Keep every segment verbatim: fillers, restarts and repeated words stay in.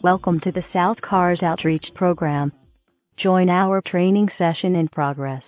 Welcome to the South Cars Outreach Program. Join our training session in progress.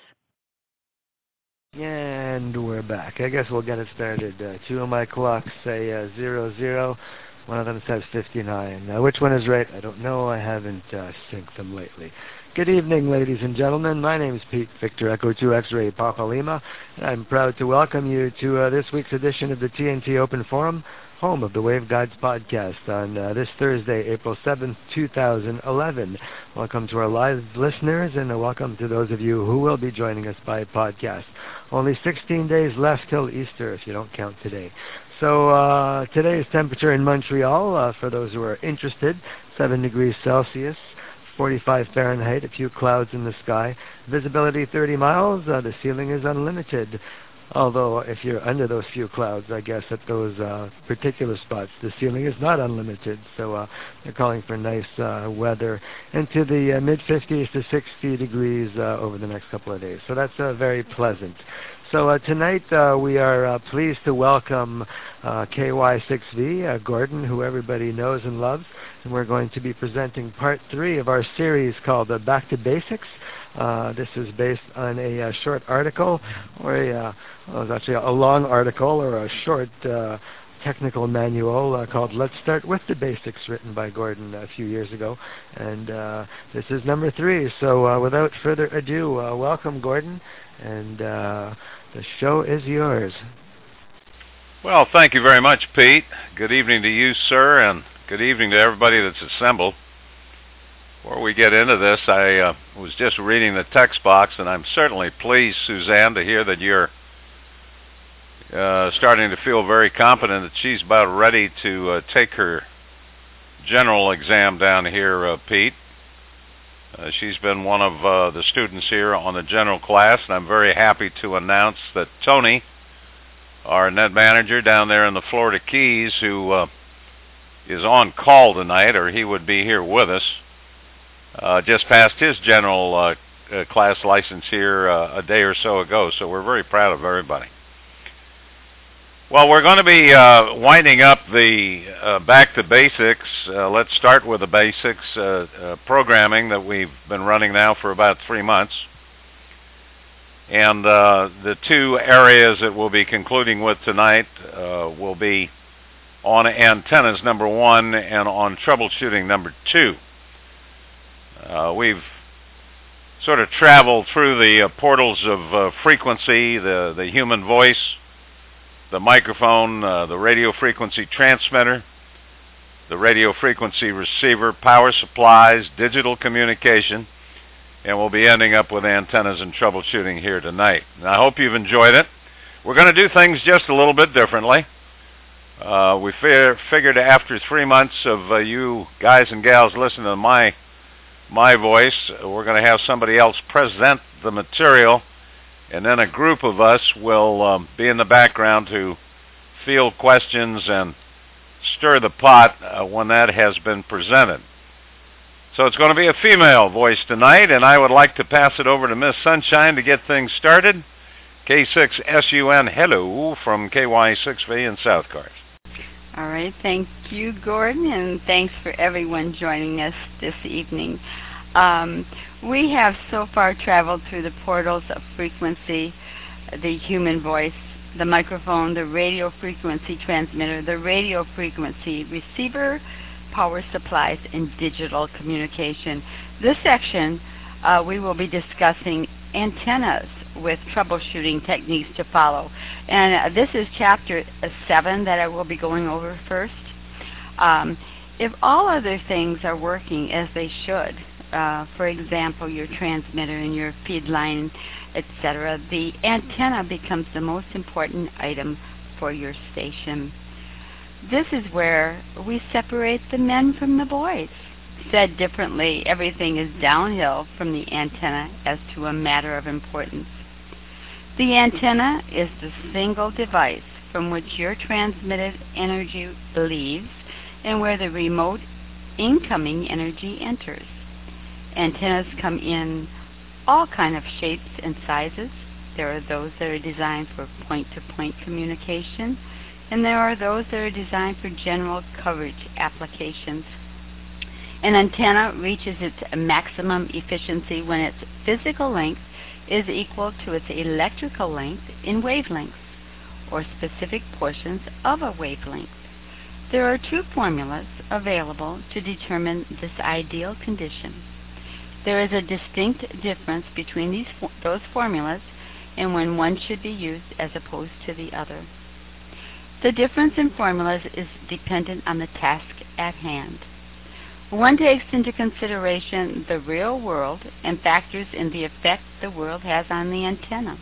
And we're back. I guess we'll get it started. Uh, two of my clocks say uh, zero zero. One of them says fifty-nine. Now, which one is right? I don't know. I haven't uh, synced them lately. Good evening, ladies and gentlemen. My name is Pete Victor Echo two X-Ray Papa Lima, and I'm proud to welcome you to uh, this week's edition of the T N T Open Forum, home of the Wave Gods podcast, on uh, this Thursday, April seventh, two thousand eleven. Welcome to our live listeners, and uh, welcome to those of you who will be joining us by podcast. Only sixteen days left till Easter, if you don't count today. So uh, today's temperature in Montreal, uh, for those who are interested, seven degrees Celsius, forty-five Fahrenheit, a few clouds in the sky. Visibility thirty miles, uh, the ceiling is unlimited. Although if you're under those few clouds, I guess at those uh, particular spots, the ceiling is not unlimited. So uh, they're calling for nice uh, weather into the uh, mid fifties to sixty degrees uh, over the next couple of days. So that's uh, very pleasant. So uh, tonight uh, we are uh, pleased to welcome uh, K Y six V, uh, Gordon, who everybody knows and loves. And we're going to be presenting part three of our series called uh, Back to Basics. Uh, this is based on a, uh short article, or a, uh, well, it's actually a long article, or a short uh, technical manual uh, called Let's Start with the Basics, written by Gordon a few years ago. And uh, this is number three. So uh, without further ado, uh, welcome, Gordon, and uh, the show is yours. Well, thank you very much, Pete. Good evening to you, sir, and good evening to everybody that's assembled. Before we get into this, I uh, was just reading the text box, and I'm certainly pleased, Suzanne, to hear that you're uh, starting to feel very confident that she's about ready to uh, take her general exam down here, uh, Pete. Uh, she's been one of uh, the students here on the general class, and I'm very happy to announce that Tony, our net manager down there in the Florida Keys, who uh, is on call tonight, or he would be here with us, Uh, just passed his general uh, uh, class license here uh, a day or so ago, so we're very proud of everybody. Well, we're going to be uh, winding up the uh, Back to Basics. Uh, let's start with the basics uh, uh, programming that we've been running now for about three months. And uh, the two areas that we'll be concluding with tonight uh, will be on antennas, number one, and on troubleshooting, number two. Uh, we've sort of traveled through the uh, portals of uh, frequency, the, the human voice, the microphone, uh, the radio frequency transmitter, the radio frequency receiver, power supplies, digital communication, and we'll be ending up with antennas and troubleshooting here tonight. And I hope you've enjoyed it. We're going to do things just a little bit differently. Uh, we fi- figured after three months of uh, you guys and gals listening to my my voice, we're going to have somebody else present the material, and then a group of us will um, be in the background to field questions and stir the pot uh, when that has been presented. So it's going to be a female voice tonight, and I would like to pass it over to Miss Sunshine to get things started. K six S U N, hello, from K Y six V in South Cars. All right, thank you, Gordon, and thanks for everyone joining us this evening. Um, we have so far traveled through the portals of frequency, the human voice, the microphone, the radio frequency transmitter, the radio frequency receiver, power supplies, and digital communication. This section, uh, we will be discussing antennas with troubleshooting techniques to follow. And uh, this is chapter uh, seven that I will be going over first. Um, if all other things are working as they should, uh, for example, your transmitter and your feed line, et cetera, the antenna becomes the most important item for your station. This is where we separate the men from the boys. Said differently, everything is downhill from the antenna as to a matter of importance. The antenna is the single device from which your transmitted energy leaves and where the remote incoming energy enters. Antennas come in all kind of shapes and sizes. There are those that are designed for point-to-point communication, and there are those that are designed for general coverage applications. An antenna reaches its maximum efficiency when its physical length is equal to its electrical length in wavelengths, or specific portions of a wavelength. There are two formulas available to determine this ideal condition. There is a distinct difference between these fo- those formulas and when one should be used as opposed to the other. The difference in formulas is dependent on the task at hand. One takes into consideration the real world and factors in the effect the world has on the antenna.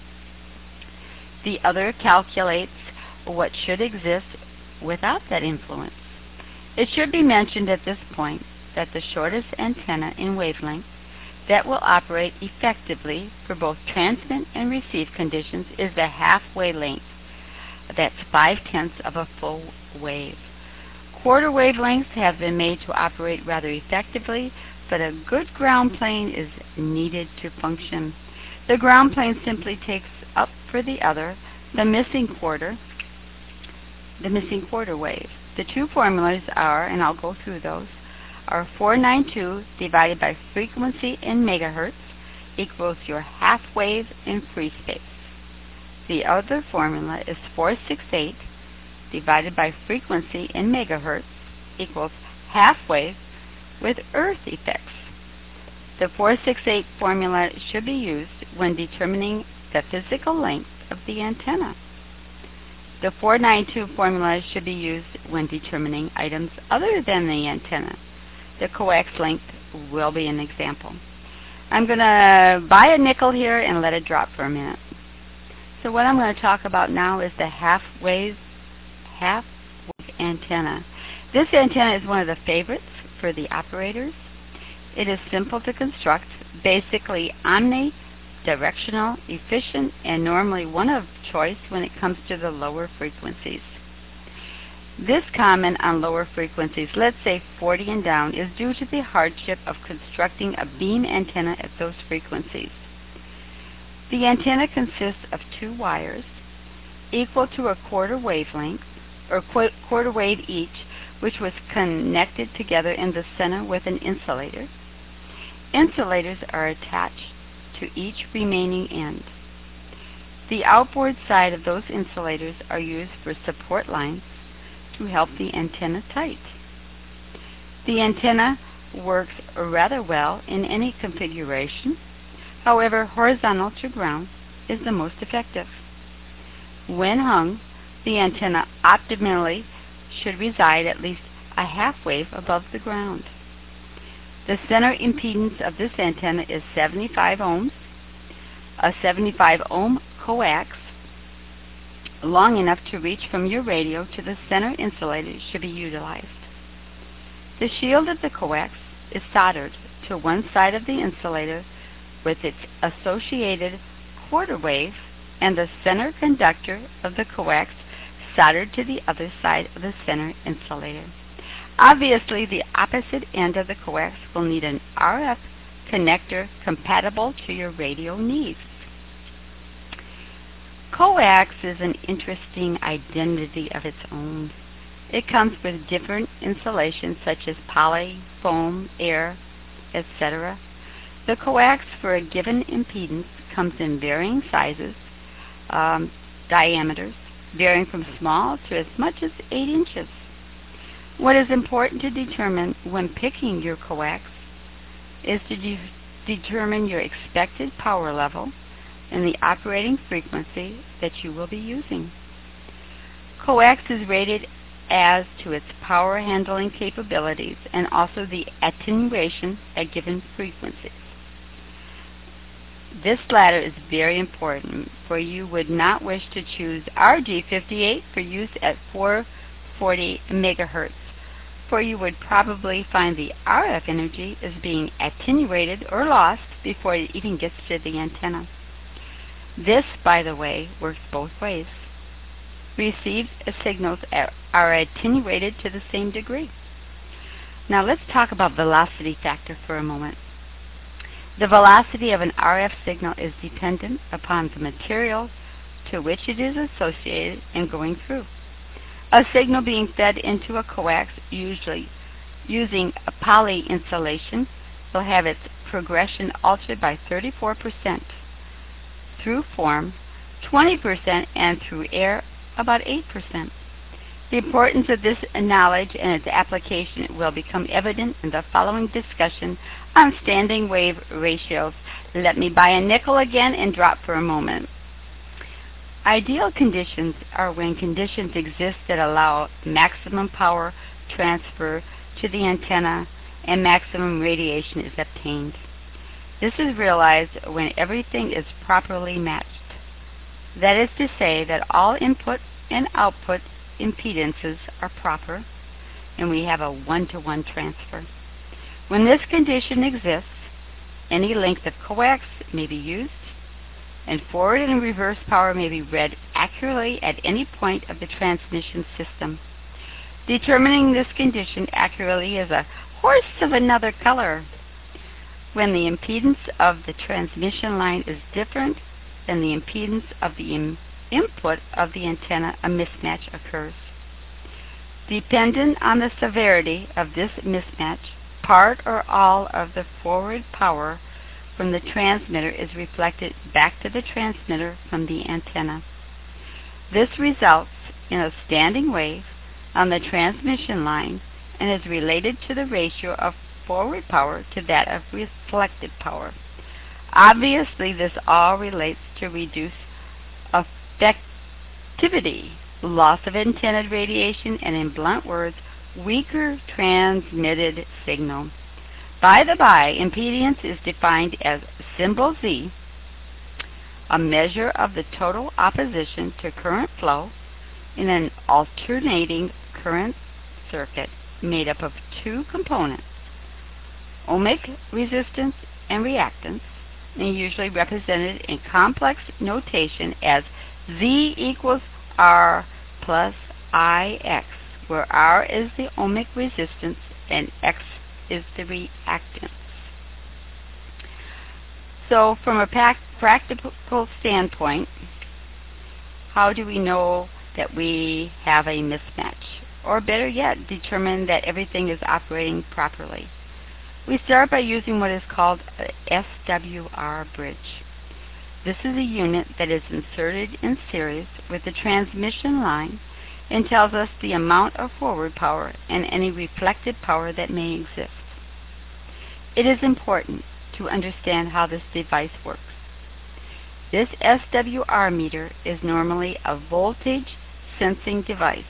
The other calculates what should exist without that influence. It should be mentioned at this point that the shortest antenna in wavelength that will operate effectively for both transmit and receive conditions is the halfway length. That's five-tenths of a full wave. Quarter wavelengths have been made to operate rather effectively, but a good ground plane is needed to function. The ground plane simply takes up for the other the missing quarter, the missing quarter wave. The two formulas are, and I'll go through those, are four ninety-two divided by frequency in megahertz equals your half wave in free space. The other formula is four sixty-eight divided by frequency in megahertz equals half wave with earth effects. The four sixty-eight formula should be used when determining the physical length of the antenna. The four ninety-two formula should be used when determining items other than the antenna. The coax length will be an example. I'm going to buy a nickel here and let it drop for a minute. So what I'm going to talk about now is the half wave, half wave antenna. This antenna is one of the favorites for the operators. It is simple to construct, basically omnidirectional, efficient, and normally one of choice when it comes to the lower frequencies. This comment on lower frequencies, let's say forty and down, is due to the hardship of constructing a beam antenna at those frequencies. The antenna consists of two wires equal to a quarter wavelength, or qu- quarter wave each, which was connected together in the center with an insulator. Insulators are attached to each remaining end. The outboard side of those insulators are used for support lines to help the antenna tight. The antenna works rather well in any configuration. However, horizontal to ground is the most effective. When hung, the antenna optimally should reside at least a half wave above the ground. The center impedance of this antenna is seventy-five ohms. A seventy-five ohm coax long enough to reach from your radio to the center insulator should be utilized. The shield of the coax is soldered to one side of the insulator with its associated quarter wave, and the center conductor of the coax soldered to the other side of the center insulator. Obviously, the opposite end of the coax will need an R F connector compatible to your radio needs. Coax is an interesting identity of its own. It comes with different insulations such as poly, foam, air, et cetera. The coax for a given impedance comes in varying sizes, um, diameters, varying from small to as much as eight inches. What is important to determine when picking your coax is to de- determine your expected power level and the operating frequency that you will be using. Coax is rated as to its power handling capabilities and also the attenuation at given frequencies. This latter is very important, for you would not wish to choose R G fifty-eight for use at four forty megahertz, for you would probably find the R F energy is being attenuated or lost before it even gets to the antenna. This, by the way, works both ways. Received signals are attenuated to the same degree. Now let's talk about velocity factor for a moment. The velocity of an R F signal is dependent upon the material to which it is associated and going through. A signal being fed into a coax usually Using a poly insulation will have its progression altered by thirty-four percent, through form twenty percent, and through air about eight percent. The importance of this knowledge and its application will become evident in the following discussion on standing wave ratios. Let me buy a nickel again and drop for a moment. Ideal conditions are when conditions exist that allow maximum power transfer to the antenna and maximum radiation is obtained. This is realized when everything is properly matched. That is to say that all input and output impedances are proper, and we have a one-to-one transfer. When this condition exists, any length of coax may be used, and forward and reverse power may be read accurately at any point of the transmission system. Determining this condition accurately is a horse of another color. When the impedance of the transmission line is different than the impedance of the im input of the antenna, a mismatch occurs. Dependent on the severity of this mismatch, part or all of the forward power from the transmitter is reflected back to the transmitter from the antenna. This results in a standing wave on the transmission line and is related to the ratio of forward power to that of reflected power. Obviously, this all relates to reduced effectivity, loss of intended radiation, and in blunt words, weaker transmitted signal. By the by, impedance is defined as symbol Z, a measure of the total opposition to current flow in an alternating current circuit made up of two components, ohmic resistance and reactance, and usually represented in complex notation as Z equals R plus I X, where R is the ohmic resistance and X is the reactance. So from a practical standpoint, how do we know that we have a mismatch? Or better yet, determine that everything is operating properly? We start by using what is called an S W R bridge. This is a unit that is inserted in series with the transmission line and tells us the amount of forward power and any reflected power that may exist. It is important to understand how this device works. This S W R meter is normally a voltage sensing device.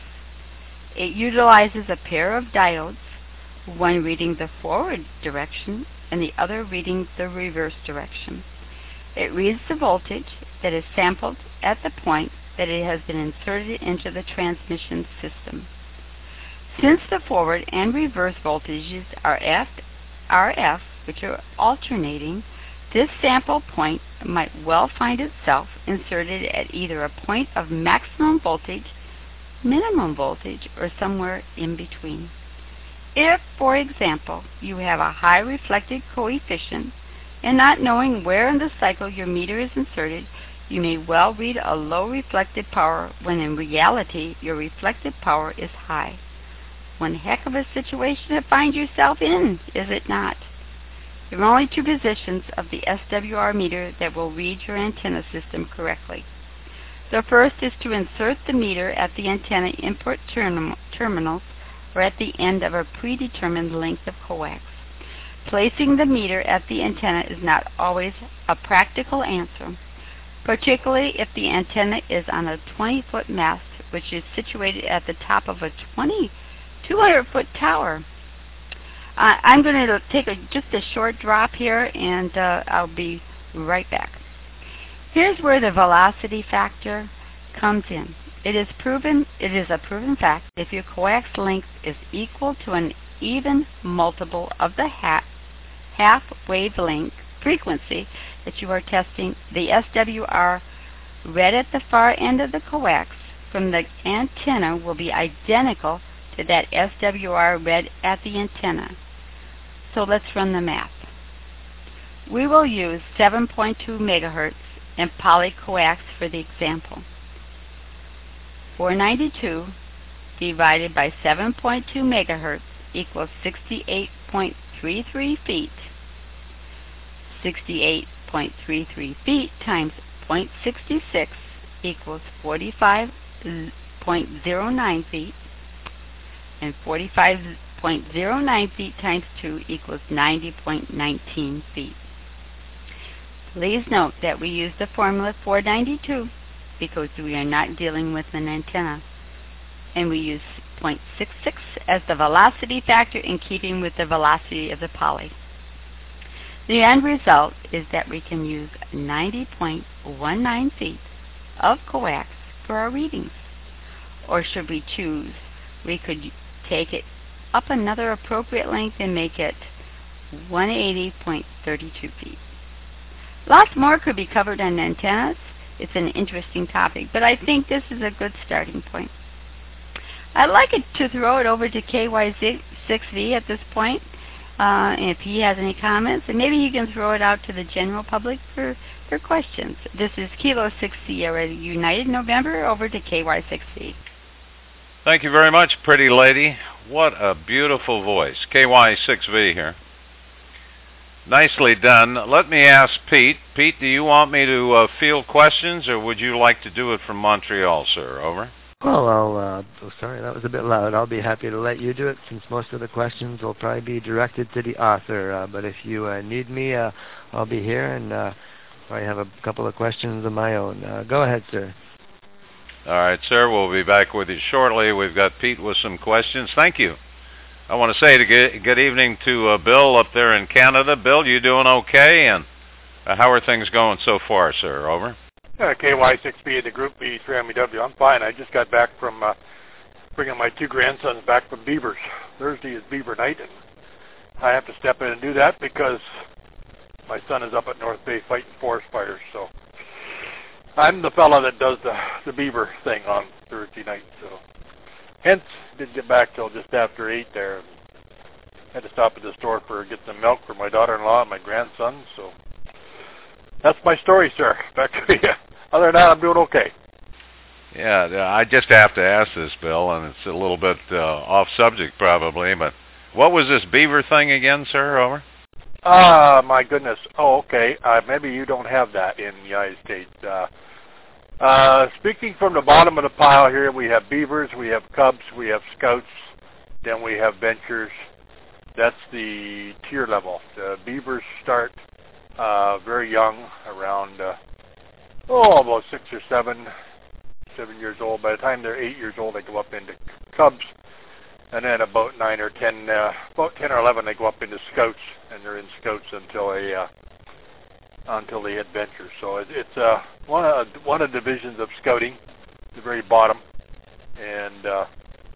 It utilizes a pair of diodes, one reading the forward direction and the other reading the reverse direction. It reads the voltage that is sampled at the point that it has been inserted into the transmission system. Since the forward and reverse voltages are F, R F, which are alternating, this sample point might well find itself inserted at either a point of maximum voltage, minimum voltage, or somewhere in between. If, for example, you have a high reflected coefficient and not knowing where in the cycle your meter is inserted, you may well read a low reflected power when in reality your reflected power is high. One heck of a situation to find yourself in, is it not? There are only two positions of the S W R meter that will read your antenna system correctly. The first is to insert the meter at the antenna input term terminals or at the end of a predetermined length of coax. Placing the meter at the antenna is not always a practical answer, particularly if the antenna is on a twenty foot mast, which is situated at the top of a two hundred foot tower. Uh, I'm going to take a, just a short drop here, and uh, I'll be right back. Here's where the velocity factor comes in. It is proven, it is a proven fact, if your coax length is equal to an even multiple of the half, half wavelength frequency that you are testing, the S W R read at the far end of the coax from the antenna will be identical to that S W R read at the antenna. So let's run the math. We will use seven point two megahertz in polycoax for the example. four ninety-two divided by seven point two megahertz equals sixty-eight point three three feet. sixty-eight point three three feet times zero point six six equals forty-five point zero nine feet. And forty-five point zero nine feet times two equals ninety point one nine feet. Please note that we use the formula four ninety-two because we are not dealing with an antenna. And we use zero point six six as the velocity factor in keeping with the velocity of the poly. The end result is that we can use ninety point one nine feet of coax for our readings. Or should we choose, we could take it up another appropriate length and make it one hundred eighty point three two feet. Lots more could be covered on antennas. It's an interesting topic, but I think this is a good starting point. I'd like it to throw it over to K Y six V at this point, uh, if he has any comments, and maybe he can throw it out to the general public for, for questions. This is Kilo six Sierra United November, over to K Y six V. Thank you very much, pretty lady. What a beautiful voice. K Y six V here. Nicely done. Let me ask Pete. Pete, do you want me to uh, field questions, or would you like to do it from Montreal, sir? Over. Well, I'll, uh, oh, sorry, that was a bit loud. I'll be happy to let you do it, since most of the questions will probably be directed to the author. Uh, but if you uh, need me, uh, I'll be here, and uh, I have a couple of questions of my own. Uh, go ahead, sir. All right, sir. We'll be back with you shortly. We've got Pete with some questions. Thank you. I want to say to good, good evening to uh, Bill up there in Canada. Bill, you doing okay? And uh, how are things going so far, sir? Over. Uh, K Y six B at the Group B three M E W. I'm fine. I just got back from uh, bringing my two grandsons back from Beavers. Thursday is Beaver night, and I have to step in and do that because my son is up at North Bay fighting forest fires. So I'm the fella that does the, the Beaver thing on Thursday night. So hence, didn't get back till just after eight there. And had to stop at the store for get some milk for my daughter-in-law and my grandson. So that's my story, sir. Back to you. Other than that, I'm doing okay. Yeah, I just have to ask this, Bill, and it's a little bit uh, off subject probably, but what was this Beaver thing again, sir? Over. Ah, uh, my goodness. Oh, okay. Uh, maybe you don't have that in the United States. Uh, uh, speaking from the bottom of the pile here, we have beavers, we have cubs, we have scouts, then we have ventures. That's the tier level. The beavers start uh, very young, around uh, oh, about six or seven, seven years old. By the time they're eight years old, they go up into cubs, and then about nine or ten, uh, about ten or eleven, they go up into scouts, and they're in scouts until they uh, until they hit ventures. So it, it's uh, one of one of the divisions of scouting, the very bottom, and uh,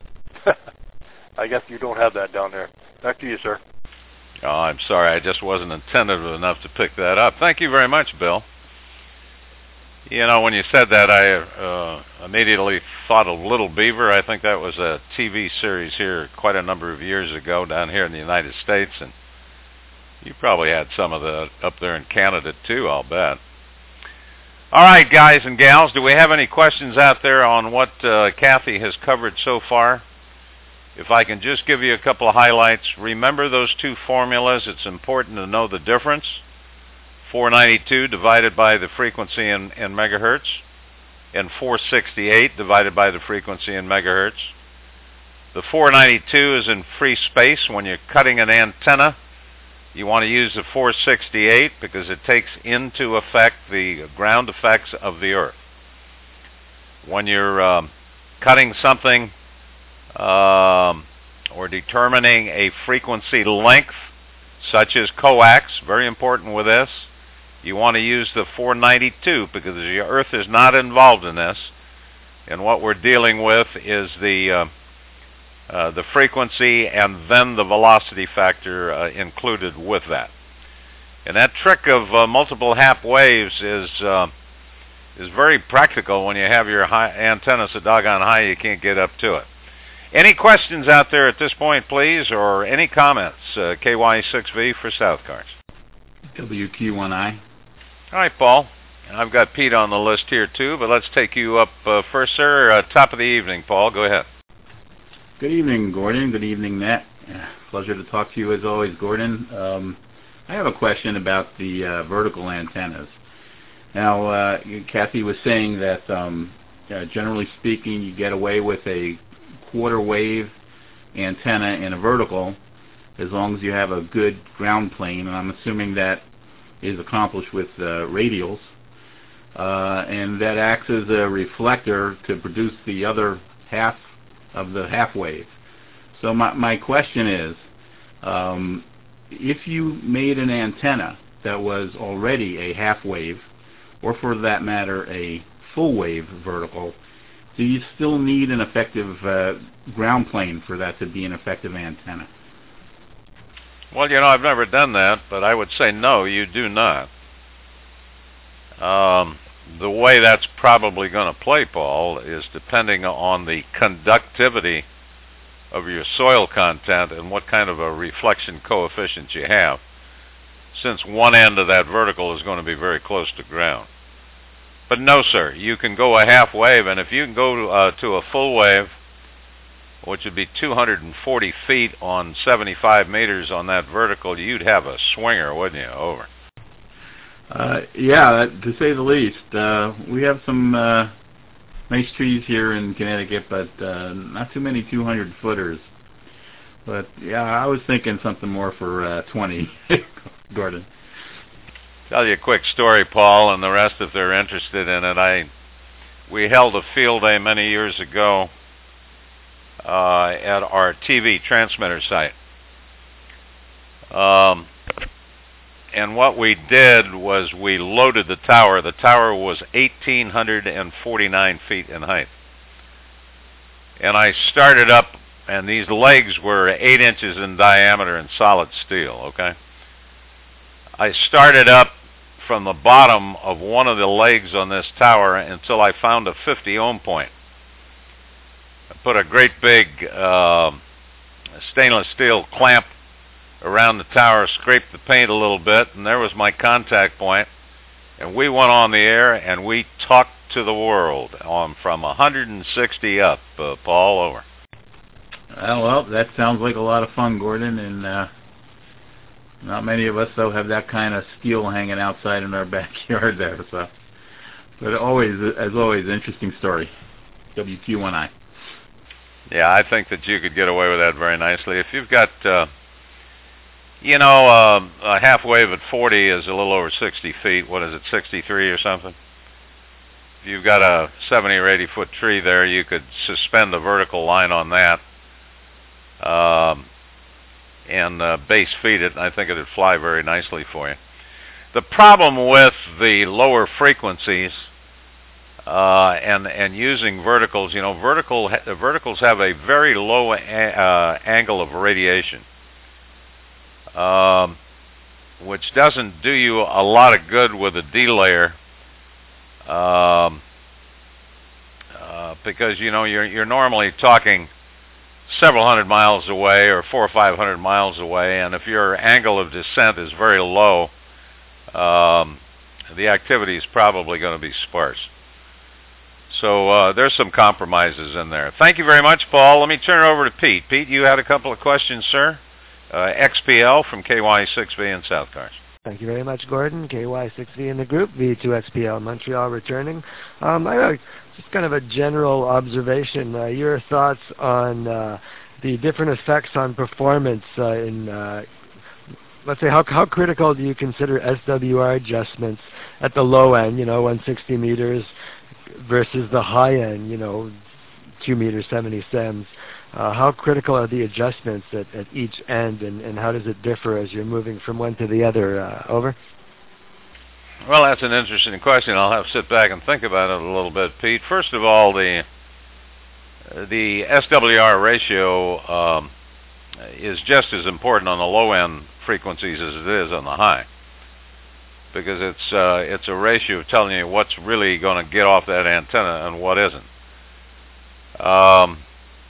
I guess you don't have that down there. Back to you, sir. Oh, I'm sorry. I just wasn't attentive enough to pick that up. Thank you very much, Bill. You know, when you said that, I uh, immediately thought of Little Beaver. I think that was a T V series here quite a number of years ago down here in the United States, and you probably had some of that up there in Canada too, I'll bet. All right, guys and gals, do we have any questions out there on what uh, Kathy has covered so far? If I can just give you a couple of highlights, remember those two formulas. It's important to know the difference. four ninety-two divided by the frequency in, in megahertz, and four sixty-eight divided by the frequency in megahertz. The four ninety-two is in free space. When you're cutting an antenna, you want to use the four sixty-eight because it takes into effect the ground effects of the Earth. When you're um, cutting something um, or determining a frequency length, such as coax, very important with this, you want to use the four ninety-two because the Earth is not involved in this, and what we're dealing with is the uh, uh, the frequency and then the velocity factor uh, included with that. And that trick of uh, multiple half waves is uh, is very practical when you have your high antenna so doggone high you can't get up to it. Any questions out there at this point, please, or any comments? Uh, K Y six V for South Cars. W Q one I. All right, Paul. I've got Pete on the list here, too, but let's take you up uh, first, sir. Uh, top of the evening, Paul. Go ahead. Good evening, Gordon. Good evening, Matt. Pleasure to talk to you as always, Gordon. Um, I have a question about the uh, vertical antennas. Now, uh, Kathy was saying that um, uh, generally speaking, you get away with a quarter wave antenna in a vertical as long as you have a good ground plane, and I'm assuming that is accomplished with uh, radials, uh, and that acts as a reflector to produce the other half of the half wave. So my, my question is, um, if you made an antenna that was already a half wave, or for that matter a full wave vertical, do you still need an effective uh, ground plane for that to be an effective antenna? Well, you know, I've never done that, but I would say no, you do not. Um, the way that's probably going to play, Paul, is depending on the conductivity of your soil content and what kind of a reflection coefficient you have, since one end of that vertical is going to be very close to ground. But no, sir, you can go a half wave, and if you can go to, uh, to a full wave, which would be two hundred forty feet on seventy-five meters on that vertical, you'd have a swinger, wouldn't you? Over. Uh, yeah, to say the least. Uh, we have some uh, nice trees here in Connecticut, but uh, not too many two hundred footers. But yeah, I was thinking something more for uh, twenty, Gordon. Tell you a quick story, Paul, and the rest if they're interested in it. I we held a field day many years ago uh, at our T V transmitter site. Um, and what we did was we loaded the tower. The tower was one thousand eight hundred forty-nine feet in height. And I started up, and these legs were eight inches in diameter in solid steel, okay? I started up from the bottom of one of the legs on this tower until I found a fifty ohm point. I put a great big uh, stainless steel clamp around the tower, scraped the paint a little bit, and there was my contact point. And we went on the air, and we talked to the world on from one hundred sixty up, uh, Paul, over. Well, well, that sounds like a lot of fun, Gordon, and uh, not many of us, though, have that kind of steel hanging outside in our backyard there. So, but always, as always, interesting story. W Q one I. Yeah, I think that you could get away with that very nicely. If you've got, uh, you know, uh, a half wave at forty is a little over sixty feet. What is it, sixty-three or something? If you've got a seventy or eighty foot tree there, you could suspend a vertical line on that. Um, and uh, base feed it, and I think it would fly very nicely for you. The problem with the lower frequencies uh, and and using verticals, you know, vertical ha verticals have a very low a uh, angle of radiation, um, which doesn't do you a lot of good with a delayer, um, uh, because you know you're you're normally talking several hundred miles away or four or five hundred miles away, and if your angle of descent is very low, um, the activity is probably going to be sparse. So uh, there's some compromises in there. Thank you very much, Paul. Let me turn it over to Pete. Pete, you had a couple of questions, sir. Uh, X P L from K Y six V in South Cars. Thank you very much, Gordon. K Y six V in the group, V two X P L Montreal returning. Um, I have just kind of a general observation. Uh, your thoughts on uh, the different effects on performance uh, in, uh, let's say, how, how critical do you consider S W R adjustments at the low end, you know, one hundred sixty meters, versus the high end, you know, two meters, seventy sems? Uh, how critical are the adjustments at, at each end, and, and how does it differ as you're moving from one to the other? Uh, over? Well, that's an interesting question. I'll have to sit back and think about it a little bit, Pete. First of all, the the S W R ratio um, is just as important on the low-end frequencies as it is on the high, because it's uh, it's a ratio of telling you what's really going to get off that antenna and what isn't. Um,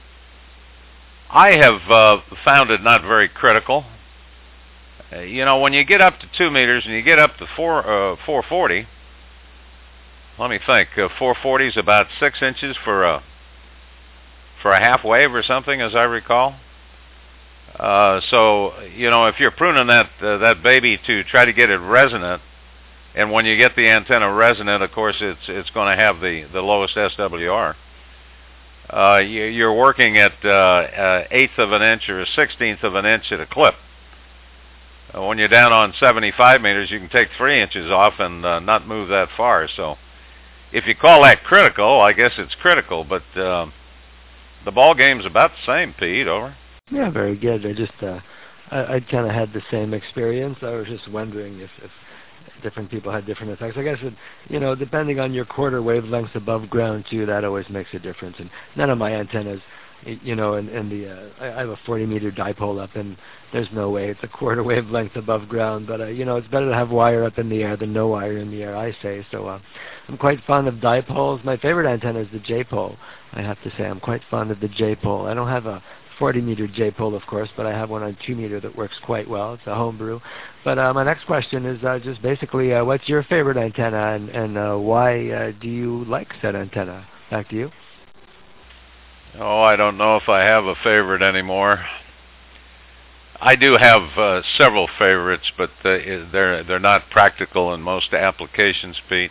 I have uh, found it not very critical. Uh, you know, when you get up to two meters and you get up to four uh, four forty, let me think. Uh, four forty is about six inches for a for a half wave or something, as I recall. Uh, so, you know, if you're pruning that uh, that baby to try to get it resonant, and when you get the antenna resonant, of course, it's it's going to have the, the lowest S W R. Uh, you, you're working at uh, uh, eighth of an inch or a sixteenth of an inch at a clip. Uh, when you're down on seventy-five meters, you can take three inches off and uh, not move that far. So, if you call that critical, I guess it's critical. But uh, the ball game's about the same, Pete. Over. Yeah, very good. I just, uh, I, I kind of had the same experience. I was just wondering if, if different people had different effects. I guess, it, you know, depending on your quarter wavelengths above ground, too, that always makes a difference. And none of my antennas, you know, in, in the, uh, I, I have a forty meter dipole up, and there's no way it's a quarter wavelength above ground. But, uh, you know, it's better to have wire up in the air than no wire in the air, I say. So uh, I'm quite fond of dipoles. My favorite antenna is the J-pole. I have to say I'm quite fond of the J-pole. I don't have a forty meter J-pole, of course, but I have one on two meter that works quite well. It's a homebrew. But uh, my next question is uh, just basically, uh, what's your favorite antenna, and, and uh, why uh, do you like said antenna? Back to you. Oh, I don't know if I have a favorite anymore. I do have uh, several favorites, but uh, they're they're not practical in most applications, Pete.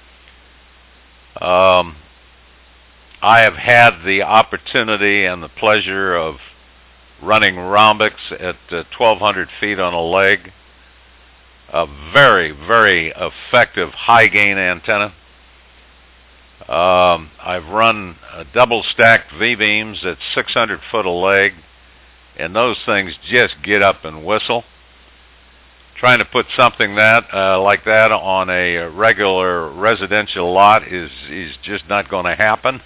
Um. I have had the opportunity and the pleasure of running rhombics at uh, twelve hundred feet on a leg. A very, very effective high-gain antenna. Um, I've run uh, double-stacked V-beams at six hundred foot a leg, and those things just get up and whistle. Trying to put something that uh, like that on a regular residential lot is, is just not going to happen.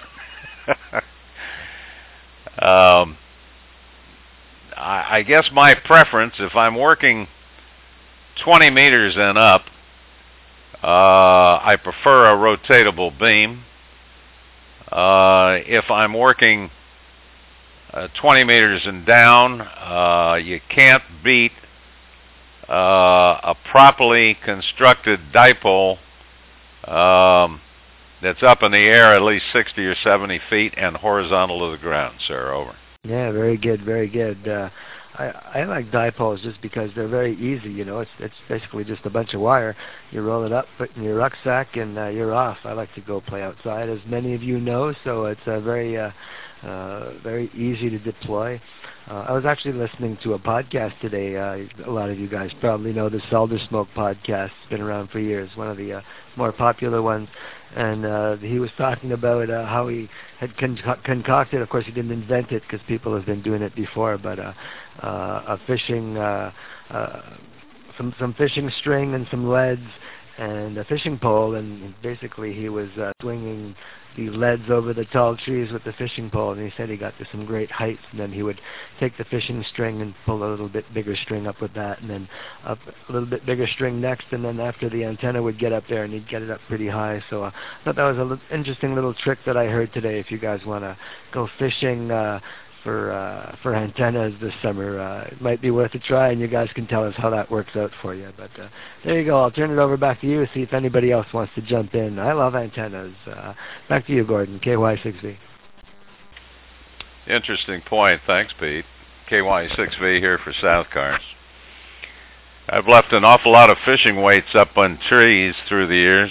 um, I, I guess my preference, if I'm working twenty meters and up, uh, I prefer a rotatable beam. Uh, if I'm working uh, twenty meters and down, uh, you can't beat uh, a properly constructed dipole um, that's up in the air at least sixty or seventy feet and horizontal to the ground, sir. Over. Yeah, very good, very good. Uh, I, I like dipoles just because they're very easy, you know. It's it's basically just a bunch of wire. You roll it up, put it in your rucksack, and uh, you're off. I like to go play outside, as many of you know, so it's uh, very, uh, uh, very easy to deploy. Uh, I was actually listening to a podcast today. Uh, a lot of you guys probably know the Solder Smoke podcast. It's been around for years, one of the uh, more popular ones. And uh, he was talking about uh, how he had con- concocted, of course he didn't invent it because people have been doing it before, but uh, uh, a fishing, uh, uh, some, some fishing string and some leads and a fishing pole, and basically he was uh, swinging the leads over the tall trees with the fishing pole, and he said he got to some great heights, and then he would take the fishing string and pull a little bit bigger string up with that, and then up a little bit bigger string next, and then after the antenna would get up there, and he'd get it up pretty high. So uh, I thought that was an li- interesting little trick that I heard today. If you guys want to go fishing uh, for uh, for antennas this summer, uh, it might be worth a try, and you guys can tell us how that works out for you. But uh, there you go. I'll turn it over back to you, see if anybody else wants to jump in. I love antennas. Uh, back to you, Gordon, K Y six V. Interesting point. Thanks, Pete. K Y six V here for South Cars. I've left an awful lot of fishing weights up on trees through the years.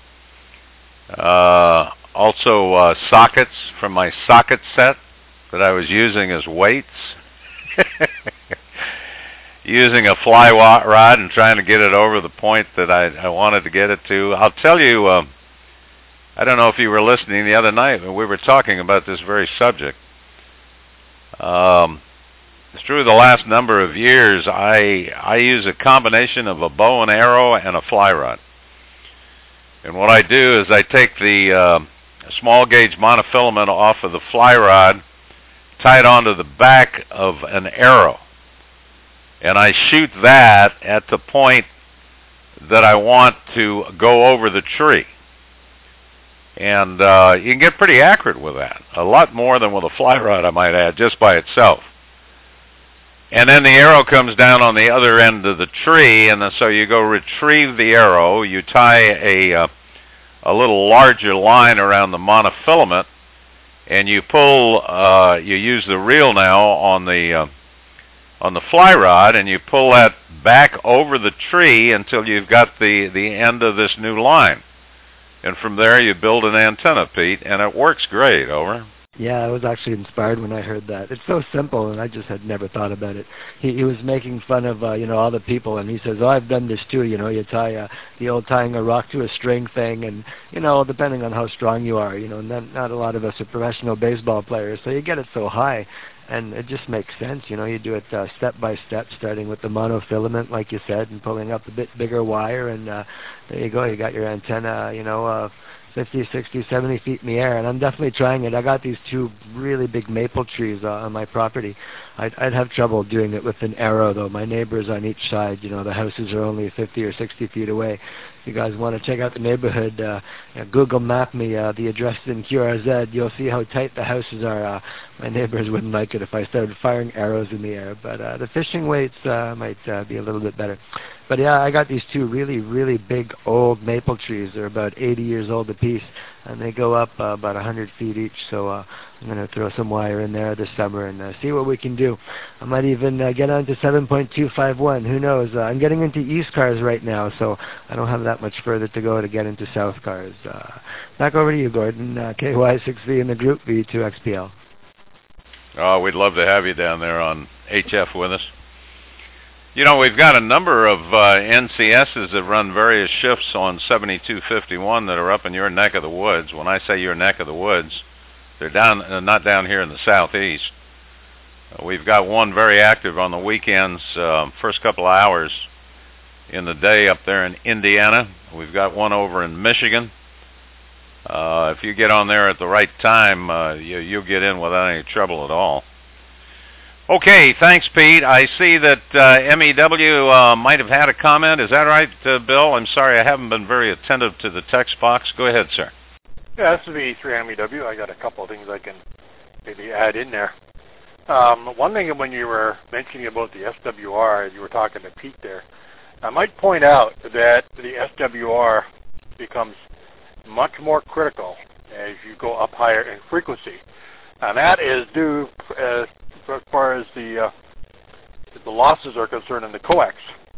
Uh, also uh, sockets from my socket set that I was using as weights. Using a fly rod and trying to get it over the point that I, I wanted to get it to. I'll tell you, uh, I don't know if you were listening the other night when we were talking about this very subject. Um, through the last number of years, I I use a combination of a bow and arrow and a fly rod. And what I do is I take the uh, small gauge monofilament off of the fly rod, tie it onto the back of an arrow, and I shoot that at the point that I want to go over the tree. And uh, you can get pretty accurate with that, a lot more than with a fly rod, I might add, just by itself. And then the arrow comes down on the other end of the tree, and so you go retrieve the arrow, you tie a, uh, a little larger line around the monofilament, and you pull, uh, you use the reel now on the uh, on the fly rod, and you pull that back over the tree until you've got the the end of this new line, and from there you build an antenna, Pete, and it works great. Over. Yeah, I was actually inspired when I heard that. It's so simple, and I just had never thought about it. He, he was making fun of, uh, you know, all the people, and he says, oh, I've done this too, you know, you tie uh, the old tying a rock to a string thing, and, you know, depending on how strong you are, you know, not, not a lot of us are professional baseball players, so you get it so high, and it just makes sense, you know, you do it uh, step by step, starting with the monofilament, like you said, and pulling up a bit bigger wire, and uh, there you go, you got your antenna, you know, uh, fifty, sixty, seventy feet in the air, and I'm definitely trying it. I got these two really big maple trees uh, on my property. I'd, I'd have trouble doing it with an arrow, though. My neighbors on each side, you know, the houses are only fifty or sixty feet away. If you guys want to check out the neighborhood, uh, uh, Google map me uh, the address in Q R Z. You'll see how tight the houses are. Uh, my neighbors wouldn't like it if I started firing arrows in the air, but uh, the fishing weights uh, might uh, be a little bit better. But yeah, I got these two really, really big old maple trees. They're about eighty years old apiece, and they go up uh, about one hundred feet each. So uh, I'm going to throw some wire in there this summer and uh, see what we can do. I might even uh, get on to seven point two five one. Who knows? Uh, I'm getting into east cars right now, so I don't have that much further to go to get into south cars. Uh, back over to you, Gordon. Uh, K Y six V in the group, V two X P L. Oh, we'd love to have you down there on H F with us. You know, we've got a number of uh, N C S's that run various shifts on seventy-two fifty-one that are up in your neck of the woods. When I say your neck of the woods, they're down, uh, not down here in the southeast. Uh, we've got one very active on the weekends, uh, first couple of hours in the day up there in Indiana. We've got one over in Michigan. Uh, if you get on there at the right time, uh, you, you'll get in without any trouble at all. Okay, thanks, Pete. I see that uh, M E W uh, might have had a comment. Is that right, uh, Bill? I'm sorry, I haven't been very attentive to the text box. Go ahead, sir. Yeah, this is V three M E W. I got a couple of things I can maybe add in there. Um, one thing when you were mentioning about the S W R, you were talking to Pete there, I might point out that the S W R becomes much more critical as you go up higher in frequency. And that is due uh, as far as the uh, the losses are concerned in the coax.